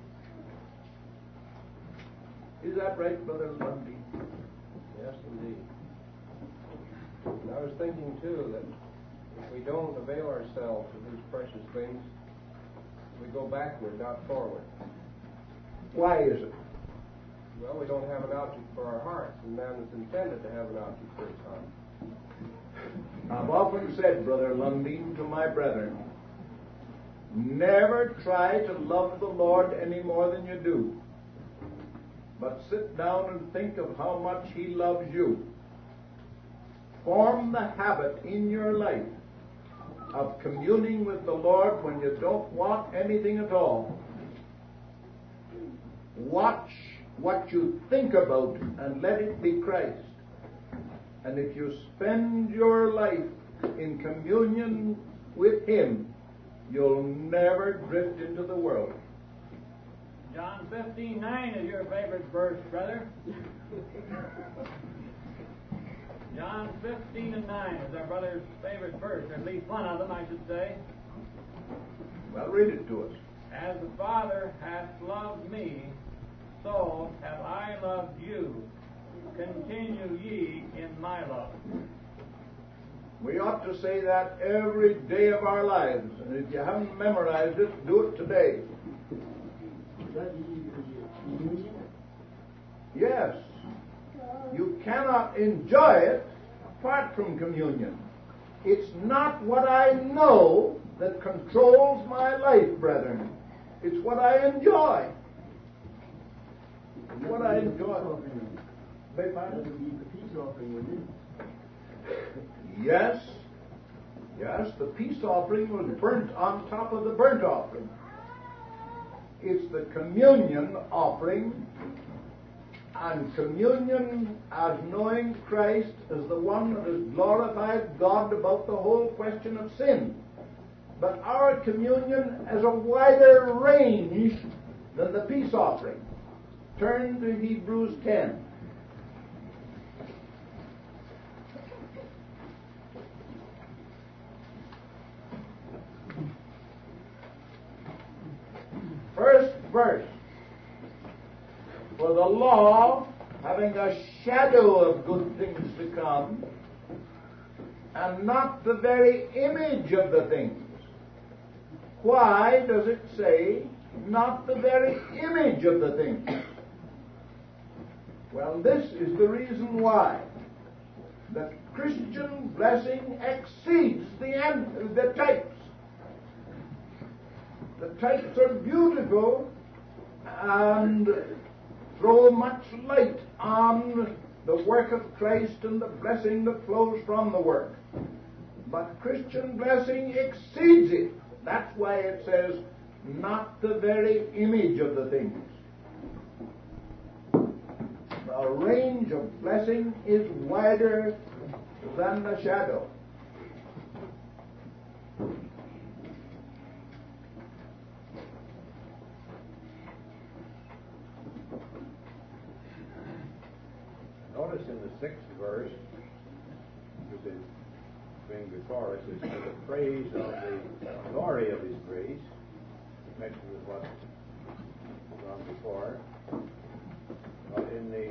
Is that right, Brother Lundy? Yes, indeed. And I was thinking, too, that if we don't avail ourselves of these precious things, we go backward, not forward. Why is it? Well, we don't have an object for our hearts, and man is intended to have an object for his heart. I've often said, Brother Lundeen, to my brethren, never try to love the Lord any more than you do, but sit down and think of how much He loves you. Form the habit in your life of communing with the Lord when you don't want anything at all. Watch what you think about and let it be Christ. And if you spend your life in communion with Him, you'll never drift into the world. John 15:9 is your favorite verse, brother. John 15:9 is our brother's favorite verse, or at least one of them, I should say. Well, read it to us. As the Father hath loved me, so have I loved you. Continue ye in my love. We ought to say that every day of our lives. And if you haven't memorized it, do it today. Is that communion? Yes. You cannot enjoy it apart from communion. It's not what I know that controls my life, brethren. It's what I enjoy. It's what I enjoy. That would be the peace offering, wouldn't it? Yes. Yes, the peace offering was burnt on top of the burnt offering. It's the communion offering, and communion as knowing Christ as the one that has glorified God about the whole question of sin. But our communion has a wider range than the peace offering. Turn to Hebrews 10. First verse. For the law, having a shadow of good things to come, and not the very image of the things. Why does it say, not the very image of the things? Well, this is the reason why. The Christian blessing exceeds the types. The types are beautiful and throw much light on the work of Christ and the blessing that flows from the work. But Christian blessing exceeds it. That's why it says, not the very image of the things. The range of blessing is wider than the shadow. notice in the 6th verse, which is being before us, is the praise of the glory of His grace, connected with what's gone before. But in the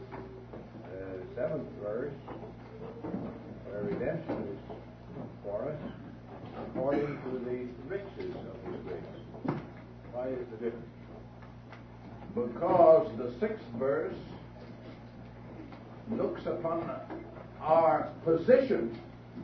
7th verse, where redemption is for us, according to the riches of His grace. Why is the difference? Because the 6th verse looks upon our position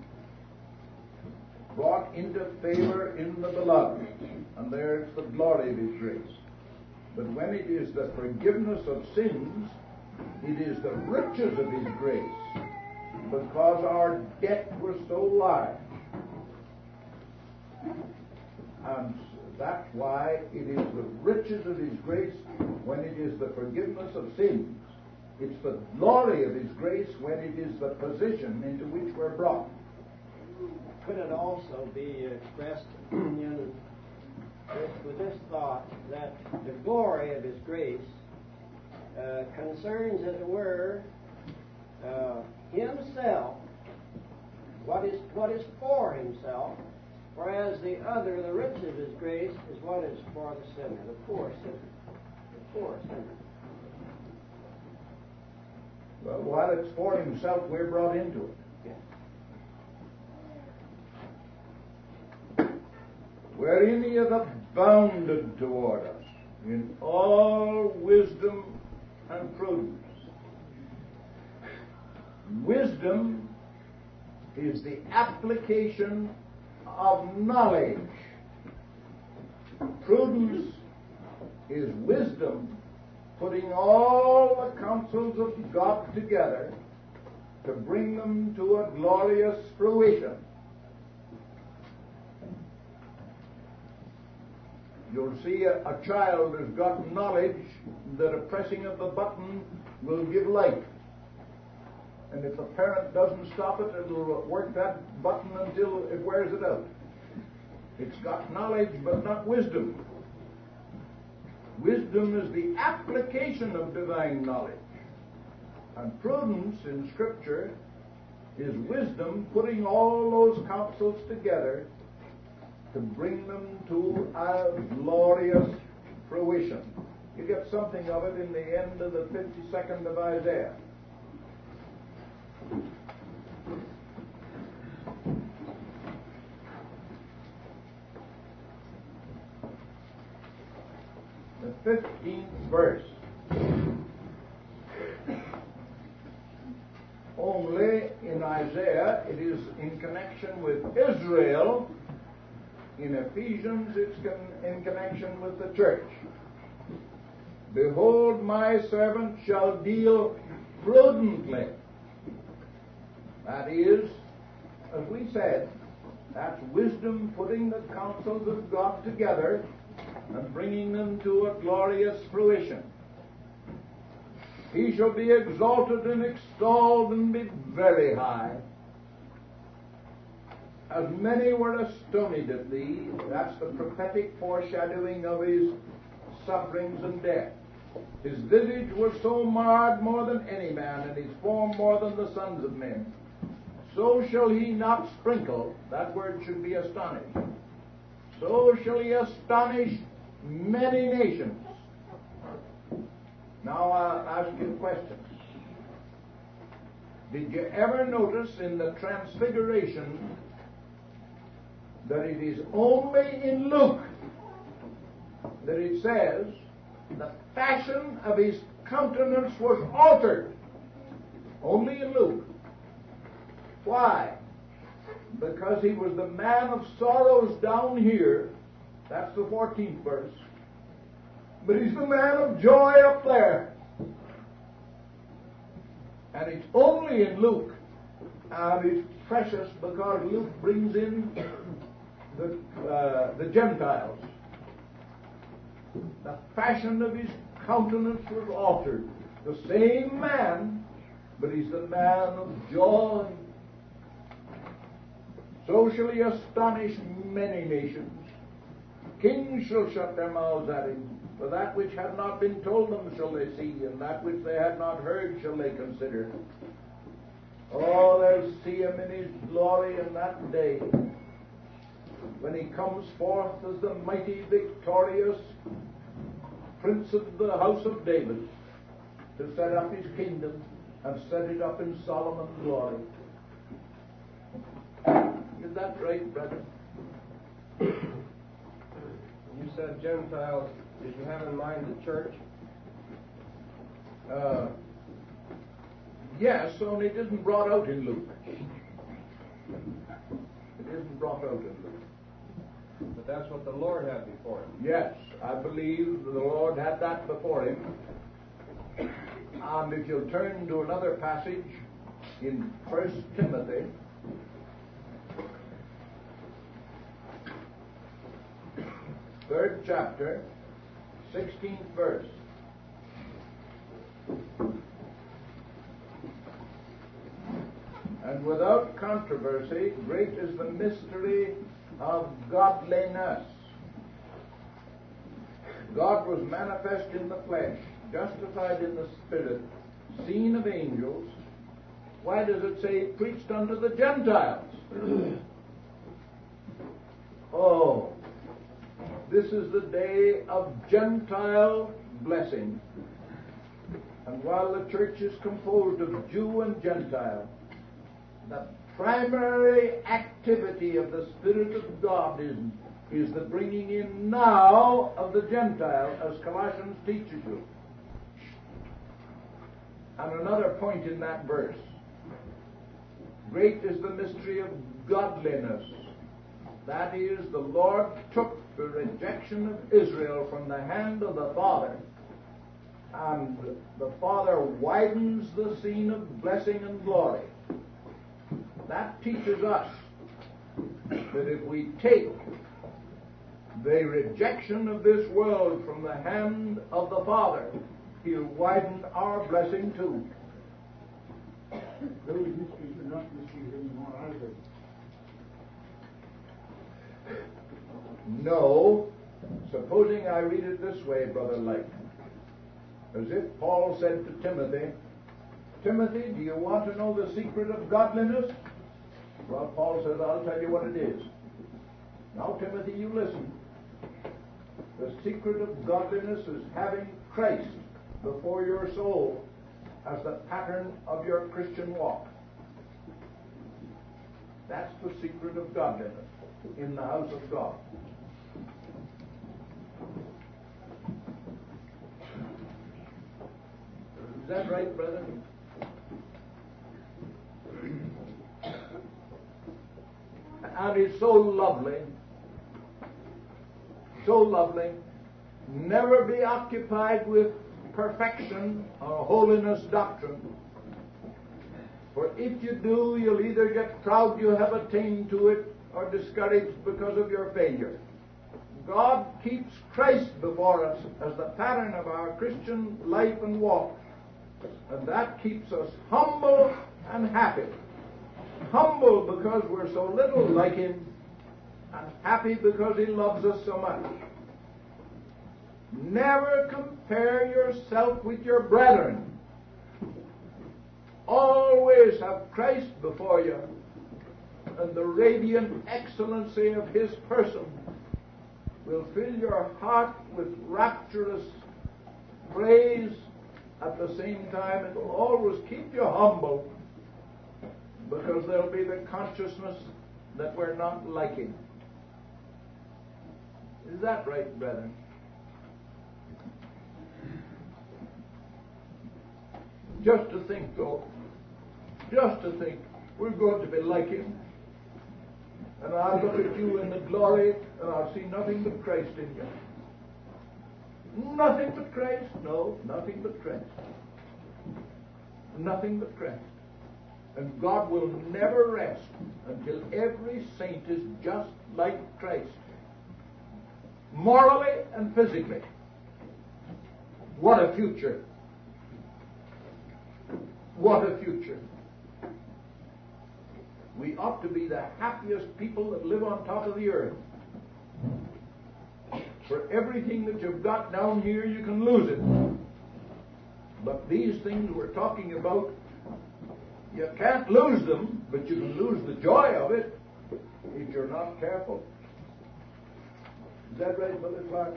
brought into favor in the beloved, and there's the glory of His grace. But when it is the forgiveness of sins, it is the riches of His grace, because our debt was so large. And that's why it is the riches of His grace when it is the forgiveness of sins. It's the glory of His grace when it is the position into which we're brought. Could it also be expressed with this thought that the glory of His grace concerns, as it were, Himself, what is for Himself, whereas the riches of His grace, is what is for the sinner, the poor sinner. The poor sinner. Well, while it's for Himself, we're brought into it. Yes. Wherein He hath abounded toward us in all wisdom and prudence. Wisdom is the application of knowledge. Prudence is wisdom putting all the counsels of God together to bring them to a glorious fruition. You'll see a child has got knowledge that a pressing of the button will give light. And if the parent doesn't stop it, it'll work that button until it wears it out. It's got knowledge, but not wisdom. Wisdom is the application of divine knowledge. And prudence in Scripture is wisdom putting all those counsels together to bring them to a glorious fruition. You get something of it in the end of the 52nd of Isaiah. The 15th verse. Only in Isaiah it is in connection with Israel. In Ephesians it's in connection with the church. Behold, my servant shall deal prudently. That is, as we said, that's wisdom putting the counsels of God together and bringing them to a glorious fruition. He shall be exalted and extolled and be very high. As many were astonished at thee, that's the prophetic foreshadowing of His sufferings and death. His visage was so marred more than any man, and His form more than the sons of men. So shall He not sprinkle, that word should be astonished. So shall He astonish many nations. Now I'll ask you a question. Did you ever notice in the Transfiguration that it is only in Luke that it says the fashion of His countenance was altered? Only in Luke. Why? Because He was the man of sorrows down here. That's the 14th verse. But He's the man of joy up there. And it's only in Luke. And it's precious because Luke brings in the Gentiles. The fashion of His countenance was altered. The same man, but He's the man of joy. So shall He astonish many nations. Kings shall shut their mouths at him. For that which had not been told them shall they see, and that which they had not heard shall they consider. Oh, they'll see him in his glory in that day, when he comes forth as the mighty, victorious Prince of the house of David, to set up his kingdom and set it up in Solomon's glory. Is that right, brother? You said Gentiles. Did you have in mind the church? Yes, only it isn't brought out in Luke. It isn't brought out in Luke. But that's what the Lord had before him. Yes, I believe the Lord had that before him. And if you'll turn to another passage in 1 Timothy, third chapter, 16th verse. And without controversy, great is the mystery of godliness. God was manifest in the flesh, justified in the spirit, seen of angels. Why does it say preached unto the Gentiles? Oh, this is the day of Gentile blessing. And while the church is composed of Jew and Gentile, the primary activity of the Spirit of God is the bringing in now of the Gentile, as Colossians teaches you. And another point in that verse. Great is the mystery of godliness. That is, the Lord took the rejection of Israel from the hand of the Father, and the Father widens the scene of blessing and glory. That teaches us that if we take the rejection of this world from the hand of the Father, He'll widen our blessing too. Those mysteries are not mysteries anymore, are they? No. Supposing I read it this way, Brother Light, as if Paul said to Timothy, Timothy, do you want to know the secret of godliness? Well, Paul says, I'll tell you what it is. Now, Timothy, you listen. The secret of godliness is having Christ before your soul as the pattern of your Christian walk. That's the secret of godliness in the house of God. Is that right, brother? And it's so lovely, never be occupied with perfection or holiness doctrine. For if you do, you'll either get proud you have attained to it or discouraged because of your failure. God keeps Christ before us as the pattern of our Christian life and walk. And that keeps us humble and happy. Humble because we're so little like Him, and happy because He loves us so much. Never compare yourself with your brethren. Always have Christ before you, and the radiant excellency of His person will fill your heart with rapturous praise. At the same time, it will always keep you humble, because there'll be the consciousness that we're not like Him. Is that right, brethren? Just to think, though, we're going to be like Him. And I'll look at you in the glory, and I'll see nothing but Christ in you. Nothing but Christ? No, nothing but Christ. Nothing but Christ. And God will never rest until every saint is just like Christ, morally and physically. What a future! What a future! We ought to be the happiest people that live on top of the earth. For everything that you've got down here, you can lose it. But these things we're talking about, you can't lose them, but you can lose the joy of it if you're not careful. Is that right, Brother Clark?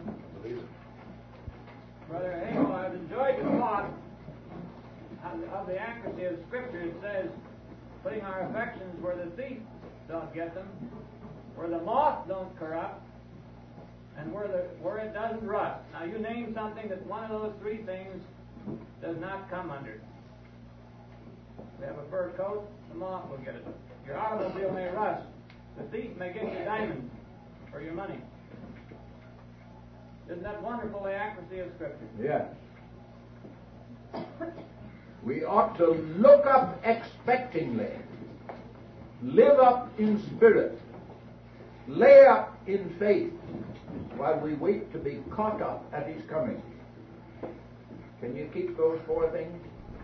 Brother Hale, I've enjoyed the thought of the accuracy of Scripture. It says, putting our affections where the thief don't get them, where the moth don't corrupt, and where it doesn't rust. Now you name something that one of those three things does not come under. We have a fur coat, the moth will get it. Your automobile may rust. The thief may get your diamond or your money. Isn't that wonderful, the accuracy of Scripture? Yes. We ought to look up expectingly, live up in spirit, lay up in faith, while we wait to be caught up at His coming. Can you keep those four things?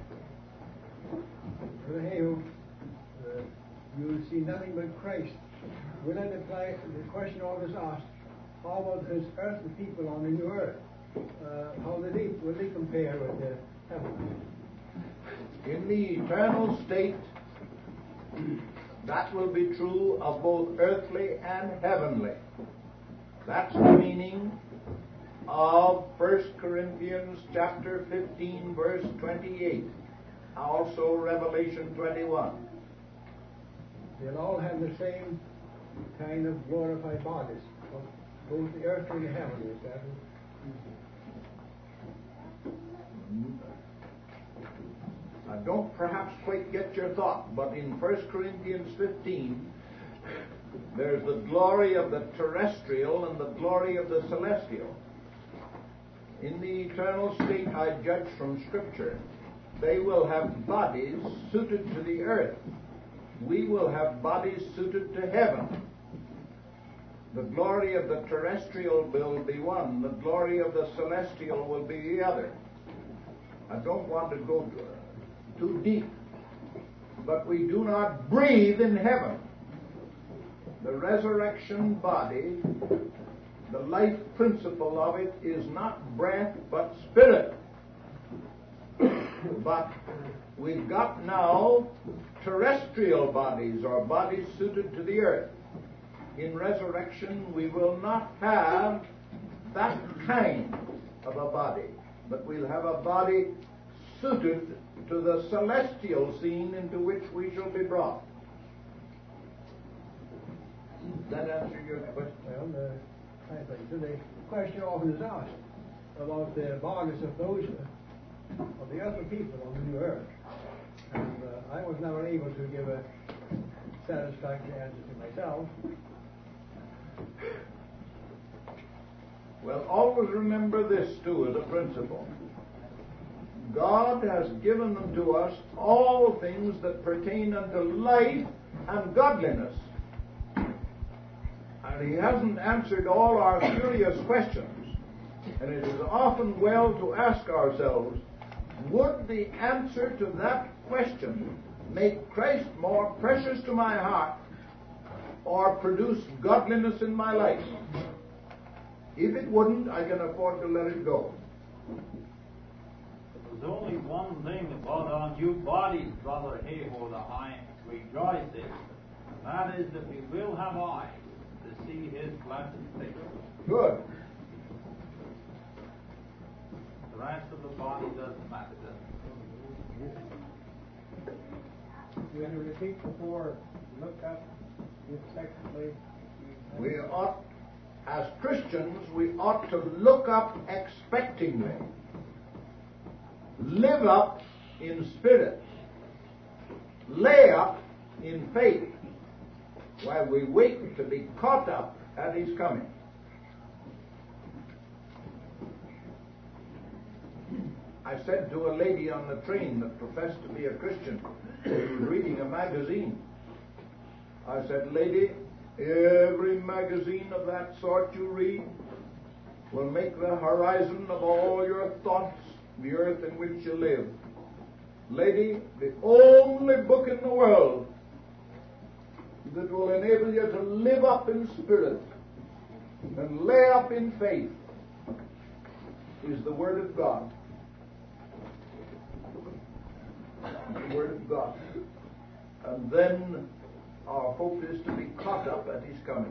Brother Hale, you see nothing but Christ. Will that apply to the question always asked? How about His earthly people on the new earth? How will they compare with the heaven? In the eternal state, that will be true of both earthly and heavenly. That's the meaning of 1 Corinthians chapter 15, verse 28. Also Revelation 21. They'll all have the same kind of glorified bodies, both the earthly and the heavenly. Is that I don't perhaps quite get your thought, but in 1 Corinthians 15, there's the glory of the terrestrial and the glory of the celestial. In the eternal state, I judge from Scripture, they will have bodies suited to the earth. We will have bodies suited to heaven. The glory of the terrestrial will be one. The glory of the celestial will be the other. I don't want to go too deep, but we do not breathe in heaven. The resurrection body, the life principle of it is not breath but spirit. But we've got now terrestrial bodies, or bodies suited to the earth. In resurrection we will not have that kind of a body, but we'll have a body suited to the celestial scene into which we shall be brought. Does that answer your question? Well, I think so. The question often is asked about the bodies of those of the other people on the new earth, and I was never able to give a satisfactory answer to myself. Well, always remember this too as a principle. God has given unto us all things that pertain unto life and godliness. And He hasn't answered all our curious questions. And it is often well to ask ourselves, would the answer to that question make Christ more precious to my heart or produce godliness in my life? If it wouldn't, I can afford to let it go. There's only one thing about our new bodies, Brother Hale, that I rejoice in, and that is that we will have eyes to see His blessed face. Good. The rest of the body doesn't matter, does it? You want to repeat before look up expectantly? We ought, as Christians, we ought to look up expectingly. Live up in spirit. Lay up in faith while we wait to be caught up at His coming. I said to a lady on the train that professed to be a Christian, who was reading a magazine, I said, "Lady, every magazine of that sort you read will make the horizon of all your thoughts the earth in which you live. Lady, the only book in the world that will enable you to live up in spirit and lay up in faith is the Word of God. The Word of God. And then our hope is to be caught up at His coming.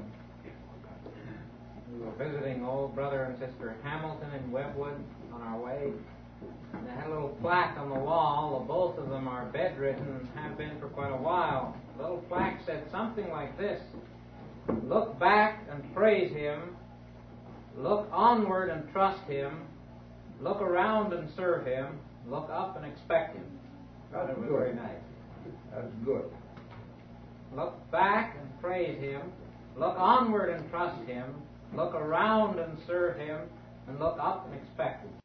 We were visiting old brother and sister Hamilton in Webwood on our way. And they had a little plaque on the wall. Both of them are bedridden and have been for quite a while. The little plaque said something like this: look back and praise Him. Look onward and trust Him. Look around and serve Him. Look up and expect Him. That's That was good. very nice. That's good. Look back and praise Him. Look onward and trust Him. Look around and serve Him. And look up and expect Him.